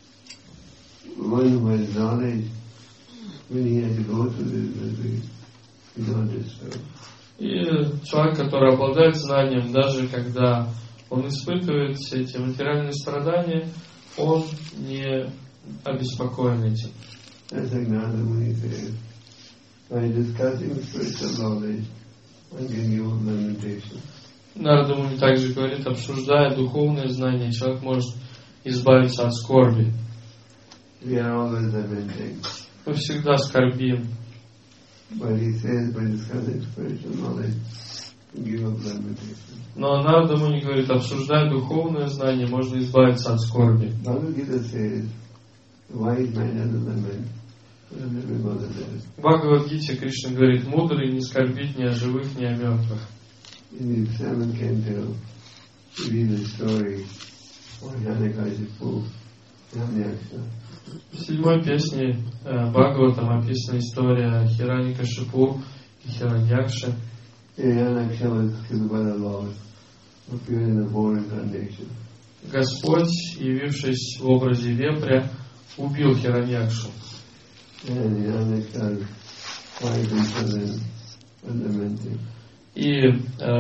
one who has knowledge, when he has to go through this misery, is not disturbed. И человек, который обладает знанием, даже когда он испытывает все эти материальные страдания, он не обеспокоен этим. That's like Nanda Muni says, by discussing spiritual knowledge, one can give up lamentation. Нарада Муни также говорит, обсуждая духовные знания, человек может избавиться от скорби. We are always lamenting. Мы всегда скорбим. But he says by discussing spiritual knowledge, you give up lamentation. Но Нарада Муни говорит, обсуждая духовное знание, можно избавиться от скорби. Bhagavad Gita says, the wise man doesn't lament, but a living mother does. В Бхагавад-гите Кришна говорит, мудрый не скорбит ни о живых, ни о мертвых. In the 7th canto, we read the story of Hiranyakashipu, Hiranyaksha. В 7-й песне Бхагаватам описана история Хираньякашипу и Хираньякши. Hiranyaksha was killed by the Lord, appeared in a boar incarnation. Господь, явившись в образе вепря, убил Хираньякшу. And Hiranyaksha's wife and children were lamenting. И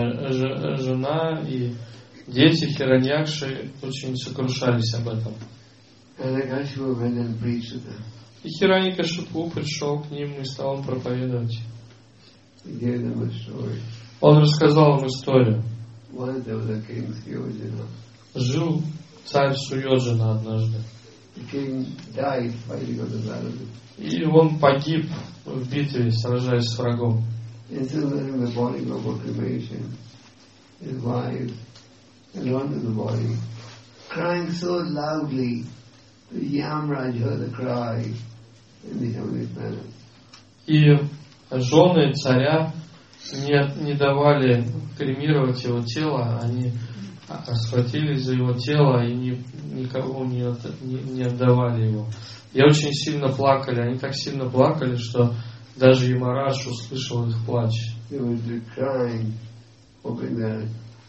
жена, и дети Хираньякши очень сокрушались об этом. Hiranyakashipu went and preached to them. И Хираньякашипу пришел к ним и стал им проповедовать. He gave them a story. Он рассказал им историю. Once there was a king, Suyojana. Жил царь Суйоджана однажды. The king died fighting on the battlefield. И он погиб в битве, сражаясь с врагом. Instead of letting the body go for cremation, his wife held on to the body, crying so loudly that Yamraj heard the cry in the heavenly planet. И жены царя не давали кремировать его тело, они схватились за его тело и никого не отдавали его. И очень сильно плакали, они так сильно плакали, что даже Ямарадж услышал их плач. They were crying, hoping that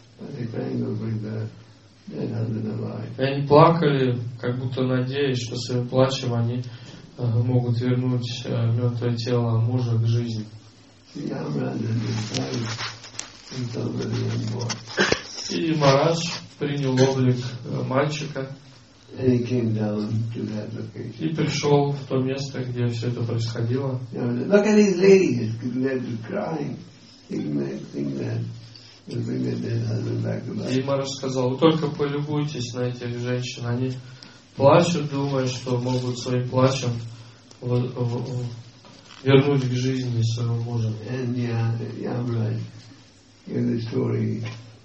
dead husband alive. И они плакали, как будто надеясь, что своим плачем они могут вернуть мертвое тело мужа к жизни. Yamraj disguised himself as a young boy. И Ямарадж принял облик мальчика And he came down to that location. и пришел в то место, где все это происходило. Look at these ladies, they're crying, thinking that they'll bring their dead husband back to life. И Ямарадж сказал, вы только полюбуйтесь на этих женщин, они плачут, думая, что могут своим плачем вернуть к жизни своего мужа. And Yamraj gave the story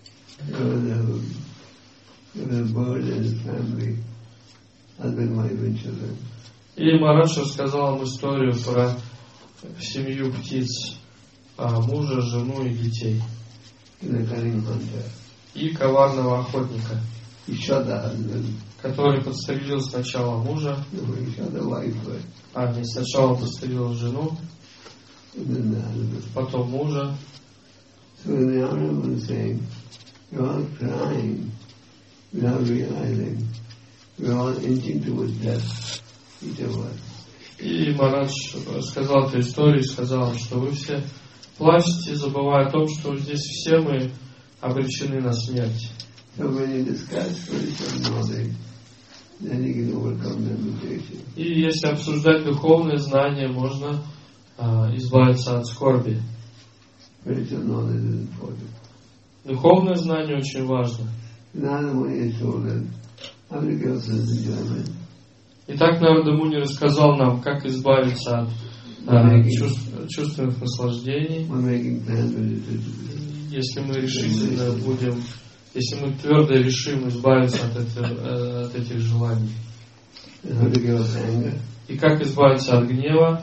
of the bird and his family, husband, wife and children. И Ямарадж рассказал им историю про семью птиц, мужа, жену и детей. And the cunning hunter. И коварного охотника. he shot the husband, который подстрелил сначала мужа, he shot the wife first, не сначала подстрелил жену, and then the husband. потом мужа. So the Honorable was saying, we're all crying without realizing we're all inching towards death, each of us. И Марадж рассказал эту историю, сказал, что вы все плачете, забывая о том, что здесь все мы обречены на смерть. So when you discuss spiritual knowledge, then you can overcome limitation. И если обсуждать духовные знания, можно избавиться от скорби. Spiritual knowledge is important. Духовное знание очень важно. Narada Muni told us how to give us enjoyment. Итак, Нарада Муни рассказал нам, как избавиться от чувственных наслаждений, We're making plans если мы решительно будем, если мы твердо решим избавиться от этих желаний. how to give us anger. И как избавиться от гнева,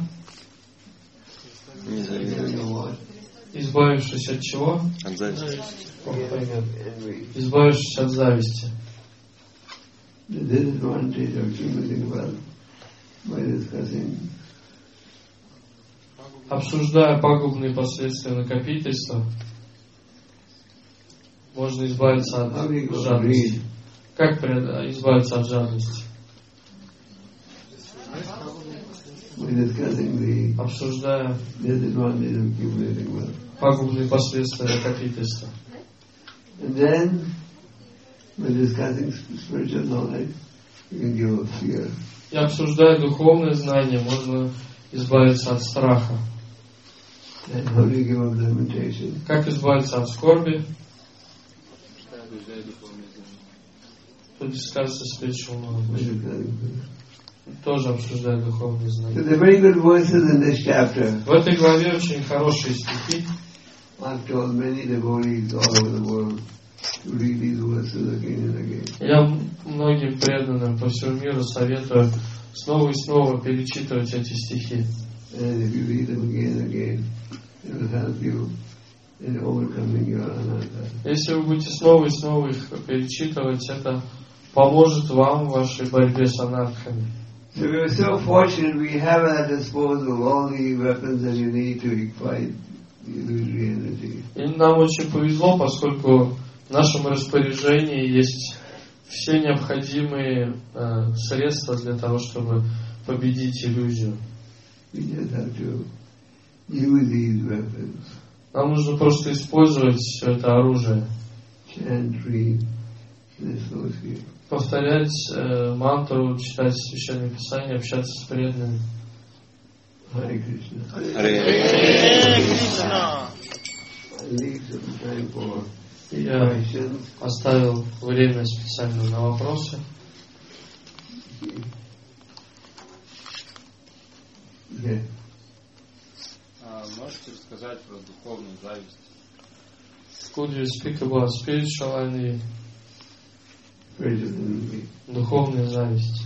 избавившись от чего? От зависти. Избавившись от зависти. The disadvantage of accumulating wealth by discussing Обсуждая пагубные последствия накопительства, можно избавиться от жадности. Как избавиться от жадности? by discussing the Обсуждая disadvantage of accumulating wealth. пагубные последствия накопительства. And then, by discussing spiritual knowledge, you can give up fear. И обсуждая духовные знания, можно избавиться от страха. And how do you give up limitation? Как избавиться от скорби? To discuss the spiritual By knowledge. discussing fear. Тоже обсуждая духовные So знания. there are very good verses in this chapter. В этой главе очень хорошие стихи. I've told many devotees all over the world to read these verses again and again. Я многим преданным по всему миру советую снова и снова перечитывать эти стихи. And if you read them again and again, it will help you in overcoming your anatta. Если вы будете снова и снова их перечитывать, это поможет вам в вашей борьбе с анархами. So we are so fortunate we have at our disposal all the weapons that you need to fight the illusory energy. И нам очень повезло, поскольку в нашем распоряжении есть все необходимые средства для того, чтобы победить иллюзию. We just have to use these weapons. Нам нужно просто использовать все это оружие. Chant, read, and associate. Повторять мантру, читать Священное Писание, общаться с преданными. Hare Krishna. Харе Кришна. I leave some time for Я questions. оставил время специально на вопросы. Yeah. Можете рассказать про духовную зависть? Could you speak about spiritual envy, Spiritual envy. духовная зависть?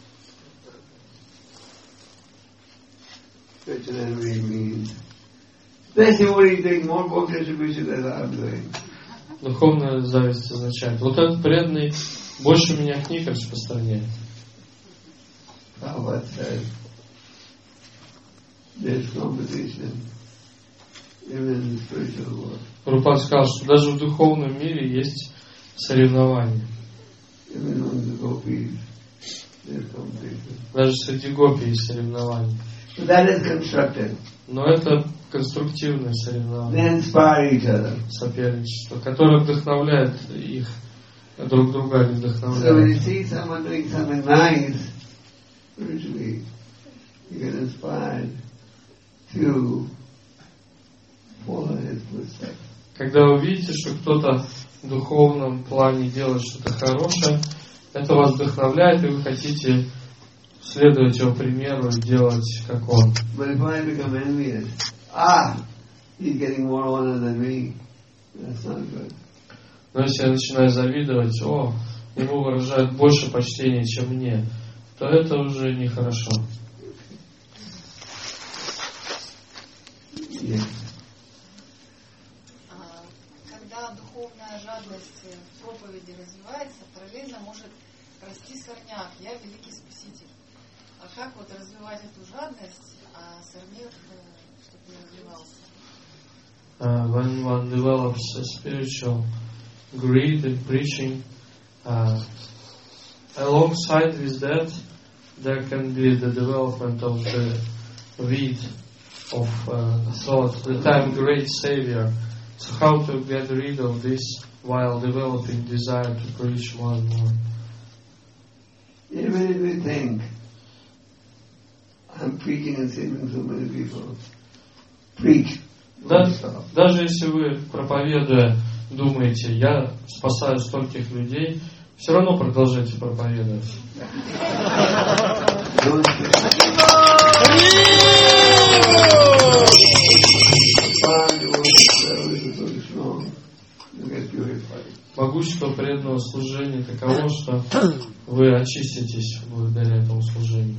Spiritual envy means, especially when you take more book distribution than I'm doing. Духовная зависть означает, вот этот преданный больше меня книг распространяет. Prabhupada said, there's competition even in the spiritual world. Прабхупада сказал, что даже в духовном мире есть соревнования. Even among the gopis, there's competition. Даже среди гопи есть соревнования. So that is constructive. Но это конструктивное They соревнование, inspire each other. соперничество, которое вдохновляет их, друг друга не So when you вдохновляет. see someone doing something nice, spiritually, you get inspired to follow his footsteps. Когда вы видите, что кто-то в духовном плане делает что-то хорошее, это вас вдохновляет, и вы хотите следовать его примеру и делать как он. But if I become envious, he's getting more honor than me, that's not good. Но если я начинаю завидовать, ему выражают больше почтения, чем мне, то это уже нехорошо. Yes. Когда духовная жадность в проповеди развивается, параллельно может расти сорняк. Я великий спаситель. А как вот развивать эту жадность, а сорняк, чтобы не развивался? When one develops a spiritual greed in preaching, alongside with that, there can be the development of the weed of thought, that I am great Savior. So how to get rid of this while developing desire to preach more and more? Even if we think, I'm preaching and saving so many people, preach. Даже если вы, проповедуя, думаете, я спасаю стольких людей, все равно продолжайте проповедовать. Могущество преданного служения таково, что вы очиститесь благодаря этому служению.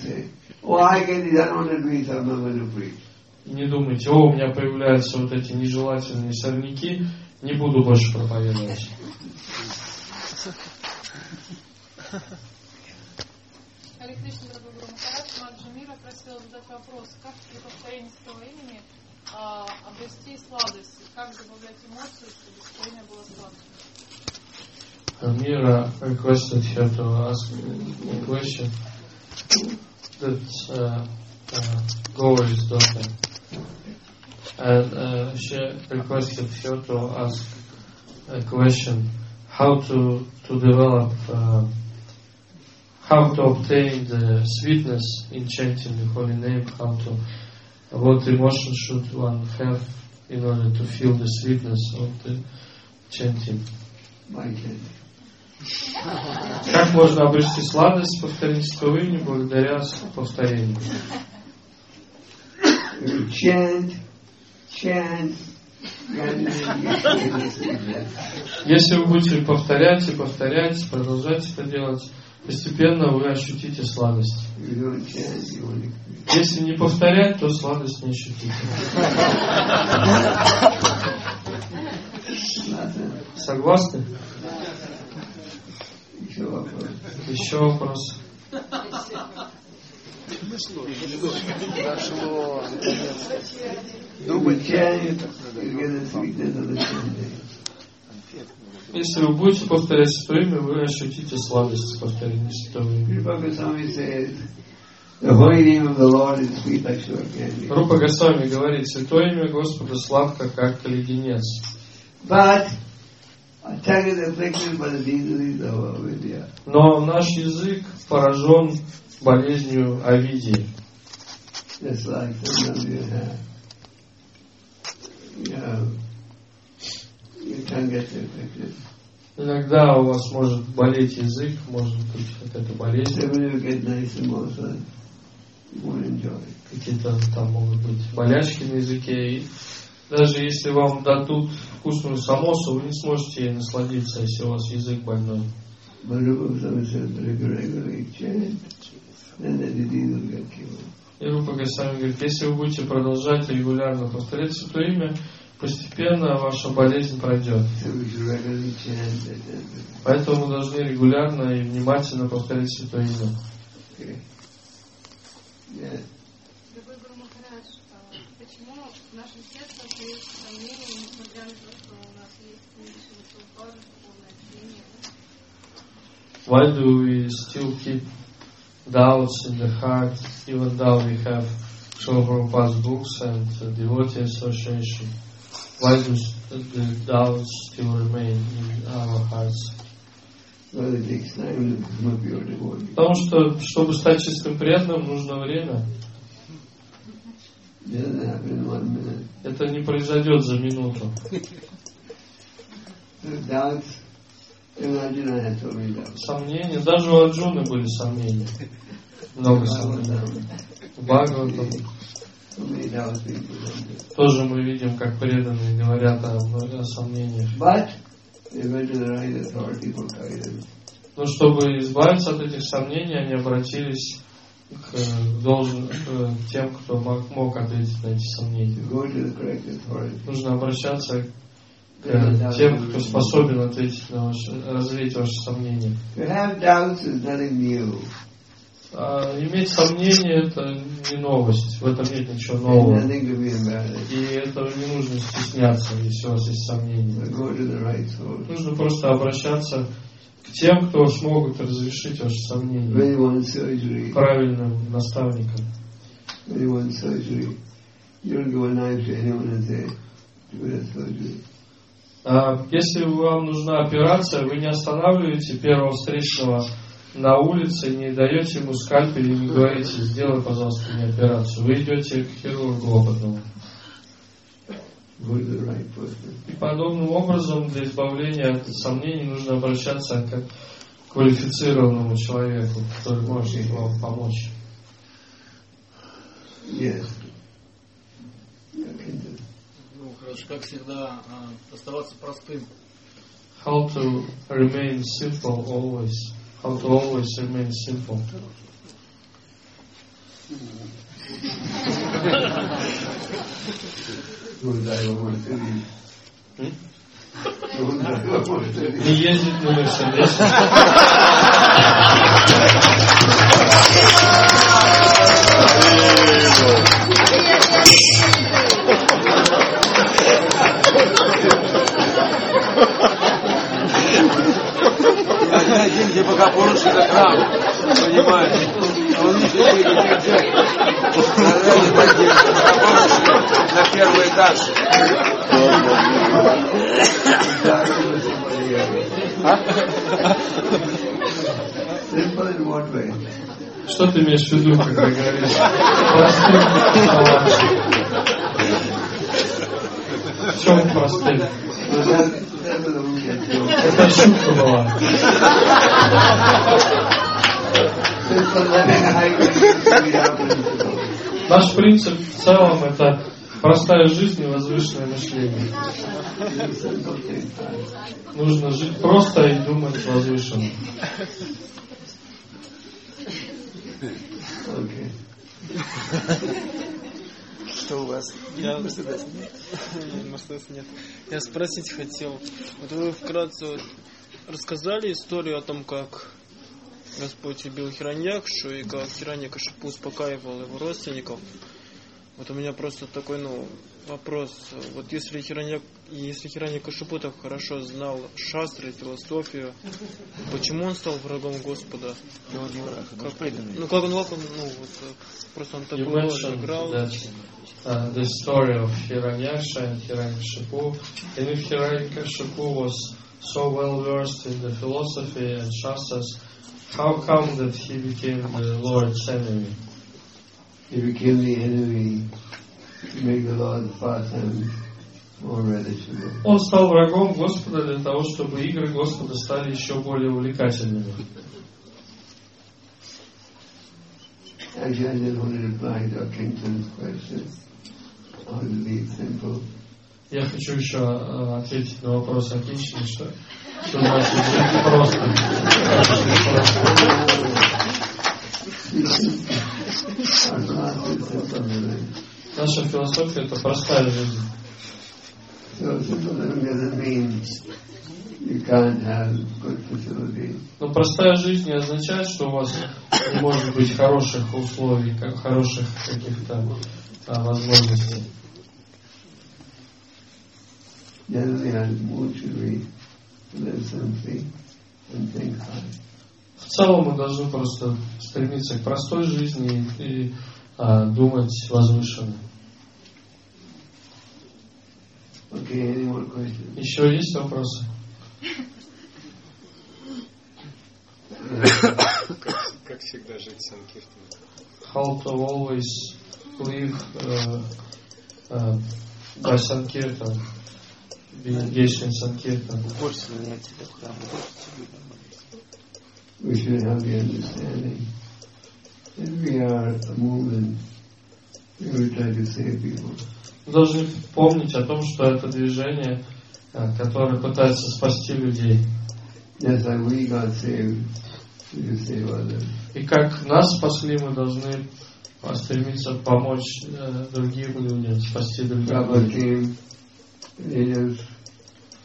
И не думайте, у меня появляются вот эти нежелательные сорняки, не буду больше проповедовать. Харе Кришна, дорогой Гуру Махарадж, Маджамира просила задать вопрос, как при повторении своего имени обрести сладость, как добавлять эмоции, чтобы повторение было сладким. Mira requested her to ask a question that Gauri's daughter, and she requested her to ask a question how to develop, how to obtain the sweetness in chanting the holy name, what emotion should one have in order to feel the sweetness of the chanting. Как можно обрести сладость повторения своего имени благодаря повторению? Если вы будете повторять и повторять, продолжать это делать, постепенно вы ощутите сладость. Если не повторять, то сладость не ощутите. Согласны? Еще вопрос. Если вы будете повторять свое имя, вы ощутите сладость повторения святого имени. Рупа Госвами говорит, святое имя Господа сладко, как леденец. Но наш язык поражен болезнью авидии. Иногда у вас может болеть язык, может быть вот эта болезнь. Какие-то там могут быть болячки на языке. И даже если вам дадут вкусную самосу, вы не сможете ей насладиться, если у вас язык больной. И Рупа Госвами говорит, если вы будете продолжать регулярно повторять святое имя, постепенно ваша болезнь пройдет. Поэтому мы должны регулярно и внимательно повторять святое имя. Дорогой Гуру Махарадж, почему в нашем сердце остается сомнение, несмотря на то, что у нас есть личный сулпар, духовное общение? Why do we still keep doubts in the heart, even though we have Srila Prabhupada's books and devotee association? Why do the doubts still remain in our hearts? Потому что, чтобы стать чистым преданным, нужно время. Это не произойдет за минуту. Сомнения. Даже у Арджуны были сомнения. Много сомнений. В Бхагаватам тоже мы видим, как преданные говорят о сомнениях. Но чтобы избавиться от этих сомнений, они обратились к тем, кто мог ответить на эти сомнения. Нужно обращаться тем, кто способен ответить на развеять ваши сомнения. Иметь сомнения — это не новость, в этом нет ничего нового. И этого не нужно стесняться, если у вас есть сомнения. Нужно просто обращаться к тем, кто смогут разрешить ваши сомнения, правильным наставникам. Если вам нужна операция, вы не останавливаете первого встречного на улице, не даете ему скальпель и не говорите: сделай, пожалуйста, мне операцию. Вы идете к хирургу опытному. И подобным образом для избавления от сомнений нужно обращаться к квалифицированному человеку, который может вам помочь. Ну, хорошо, как всегда, оставаться простым. How to remain simple always. How to always remain simple. Не ездить на Мерседесе. Деньги богоборцы на храм, понимаешь? Он еще на первый этаж. Что ты имеешь в виду, когда говоришь простым словам? В чем простым? Это шутка была. Наш принцип в целом — это простая жизнь и возвышенное мышление. Нужно жить просто и думать возвышенно. Что у вас? Мерседес нет. Я спросить хотел. Вот вы вкратце рассказали историю о том, как Господь убил Хираньякшу и как Хираньякашипу успокаивал его родственников. Вот у меня просто такой, вопрос. Вот если Хираньякашипу так хорошо знал шастры, философию, почему он стал врагом Господа? Как он просто он такой роль играл. The story of Hiranyaksha and Hiranyakashipu. And if Hiranyakashipu was so well versed in the philosophy and shastras, how come that he became the Lord's enemy? He became the enemy to make the Lord's pastimes more relishable. Он стал врагом Господа для того, чтобы игры Господа стали еще более увлекательными. Actually, I just want to reply to Kingston's question. How to be simple. Я хочу еще ответить на вопрос Акинчина, что значит жить просто. Наша философия — это простая жизнь. Но простая жизнь не означает, что у вас не может быть хороших условий, хороших каких-то возможностей. В целом мы должны просто стремиться к простой жизни и думать возвышенно. Еще есть вопросы? Как всегда жить санкиртаном? How to always live by Sankirtan, be engaged in Sankirtan. We should have the understanding that we are a movement. We will try to save people. Мы должны помнить о том, что это движение, которое пытается спасти людей. Yes, like we got saved, we should save others. И как нас спасли, мы должны стремиться помочь другим людям, спасти других людей.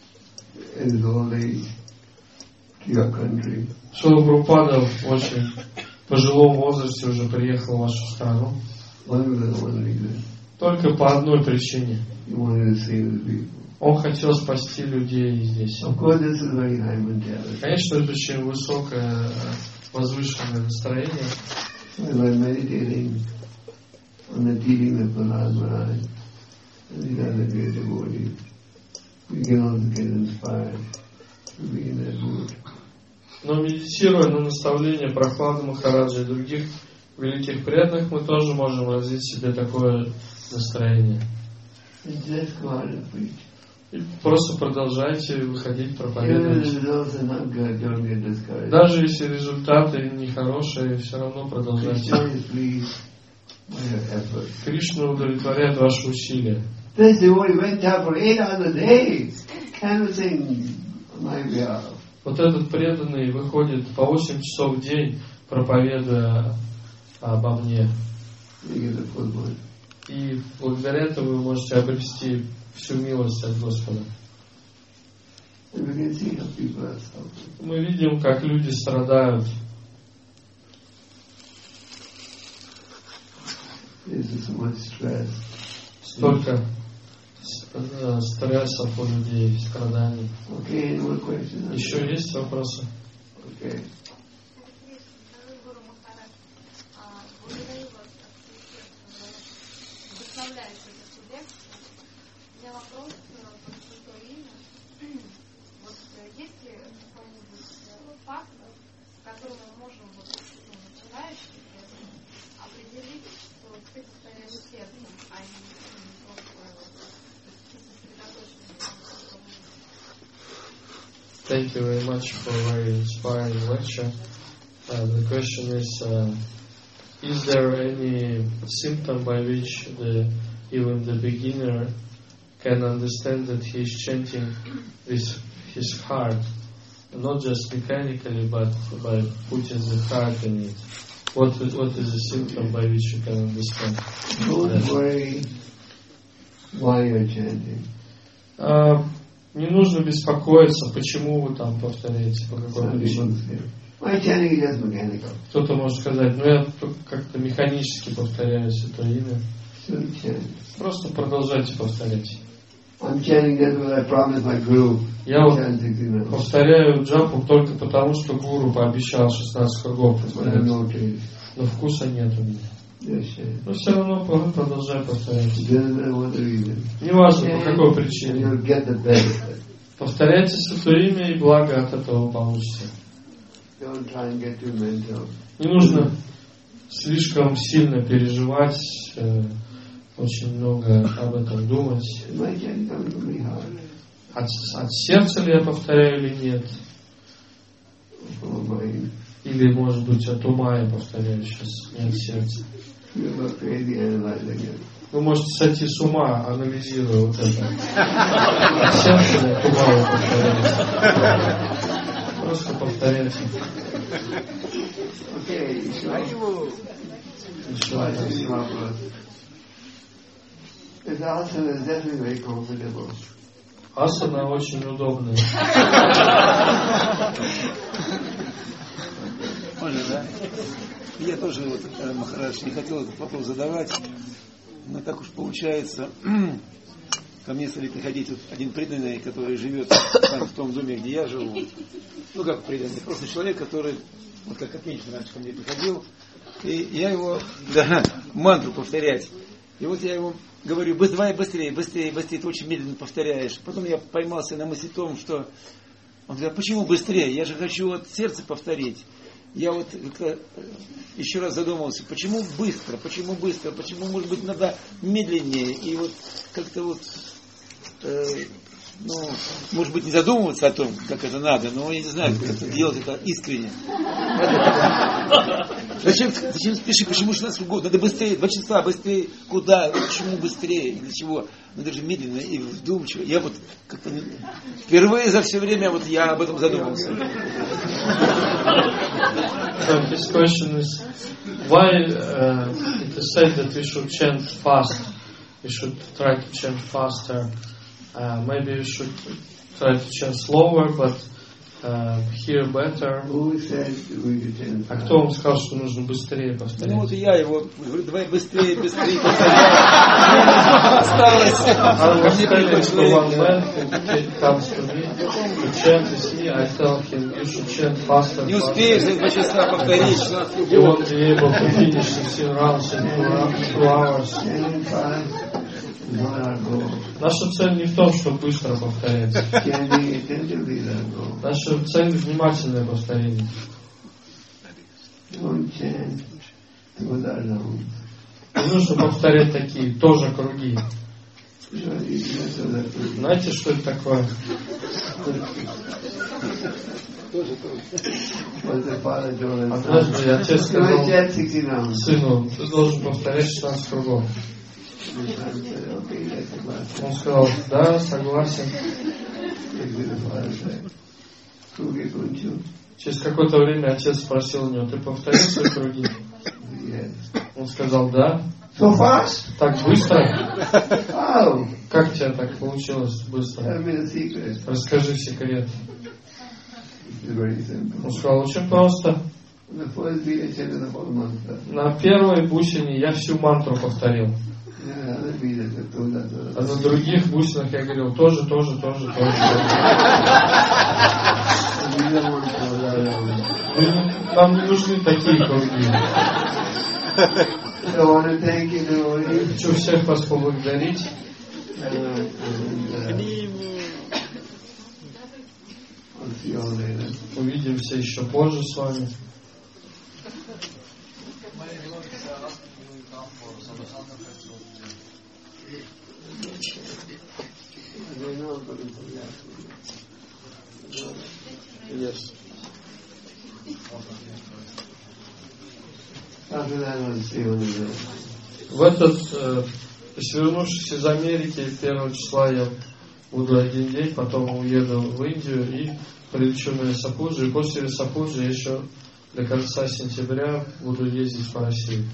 in his old age to your country. Шрила Прабхупада в очень пожилом возрасте уже приехал в вашу страну. One reason. Только по одной причине. He wanted to save the people. Он хотел спасти людей здесь. Of course, this is very high mentality. Конечно, это очень высокое, возвышенное настроение. When we're meditating on the teaching of Prahlad Maharaj, and these other great devotees, we can also get inspired to be in that mood. Но медитируя на наставления Прохлады Махараджа и других великих преданных, мы тоже можем развить в себе такое настроение. And just go out and preach. И просто продолжайте выходить, Even if проповедовать. the results are not good, don't get discouraged. Даже если результаты нехорошие, все равно продолжайте. Krishna is pleased by your effort. Кришна удовлетворяет ваши усилия. This devotee went out for 8 hours a day, canvassing on my behalf. Вот этот преданный выходит по 8 часов в день, проповедуя обо мне. You get the full one. И благодаря этому вы можете обрести всю милость от Господа. And we can see how people are suffering. Мы видим, как люди страдают. There's so much stress. Столько стрессов у людей, страданий. Okay, any more questions? Еще есть вопросы? Okay. Благодарю вас от вдохновляете эту лекцию. У меня вопрос про святое имя. Вот есть ли какой-нибудь фактор, с которым мы можем начинающие определить, что ты повторяешь сердцем, а не Thank you very much for a very inspiring lecture. The question is there any symptom by which even the beginner can understand that he is chanting with his heart, not just mechanically, but by putting the heart in it? What is the symptom by which you can understand? Don't worry why you're chanting. Не нужно беспокоиться, почему вы там повторяете, по какой причине. My chanting is just mechanical. Кто-то может сказать, я как-то механически повторяю это имя. Просто продолжайте повторять. I'm chanting just because I promised my guru. Я повторяю джапу только потому, что гуру пообещал 16 кругов повторять. Но вкуса нет у меня. Но все равно продолжай повторять. Неважно, по какой причине. Повторяйте святое имя, и благо от этого получите. Не нужно слишком сильно переживать, очень много об этом думать. От сердца ли я повторяю или нет? Или, может быть, от ума я повторяю сейчас, не от сердца. Вы можете сойти с ума, анализируя вот это. От сердца ли от ума вы повторяете? Просто повторяйте. Асана очень удобная. Можно, да? Я тоже, Махарадж, не хотел этот вопрос задавать, но так уж получается. Ко мне стали приходить один преданный, который живет там, в том доме, где я живу. Ну, как преданный, просто человек, который, вот как отмечено, раньше ко мне приходил, и я его, мантру повторять. И вот я ему говорю, давай быстрее, быстрее, быстрее, ты очень медленно повторяешь. Потом я поймался на мысли о том, что, он говорит, почему быстрее? Я же хочу от сердца повторить. Я вот еще раз задумался, почему быстро, почему, может быть, надо медленнее, и вот как-то вот, может быть, не задумываться о том, как это надо, но я не знаю, как это делать, это искренне. Зачем спешить, почему 16 угодно, надо быстрее, 2 часа, быстрее, куда, почему быстрее, для чего, надо же медленно и вдумчиво. Я вот как-то впервые за все время вот я об этом задумался. So his question is, why it is said that we should chant fast? We should try to chant faster. Maybe we should try to chant slower, but hear better. Who said we could chant? А кто вам сказал, что нужно быстрее Ну повторять? вот и я его говорю, давай быстрее повторяй. Осталось. I was telling to one man who comes to me to chant with me, I tell him, you should chant faster. Не успеешь за 2 часа повторить. You won't be able to finish 16 rounds in 2 hours. Chanting fast is not our goal. Наша цель не в том, чтобы быстро повторять. Chanting attentively is our goal. Наша цель внимательное повторение. Don't chant to other rounds. Не нужно повторять такие тоже круги. Тоже Знаете, что это такое? Однажды отец сказал сыну, ты должен повторять 16 кругов. Он сказал, да, согласен. Через какое-то время отец спросил у него, ты повторил свои круги? Он сказал, да. So fast? Так быстро? How? Как у тебя так получилось быстро? Tell me the secret. Расскажи секрет. It's very simple. Он сказал, очень просто. The first beat I chanted the whole mantra. На первой бусине я всю мантру повторил. Yeah, other beat I said, told that. А на других бусинах я говорил, тоже. Нам не нужны такие круги. So I want to thank you, Devotee. Хочу всех вас поблагодарить. I'll see you all later. Увидимся еще позже с вами. Yes. After that, I'll see you on the day. В этот, вернувшись из Америки, 1 числа я буду 1 день, потом уеду в Индию и прилечу на Висапуджу, и после Висапуджи еще до конца сентября буду ездить по России.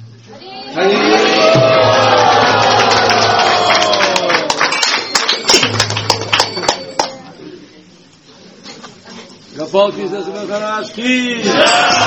Гопал Кришна Махарадж ки!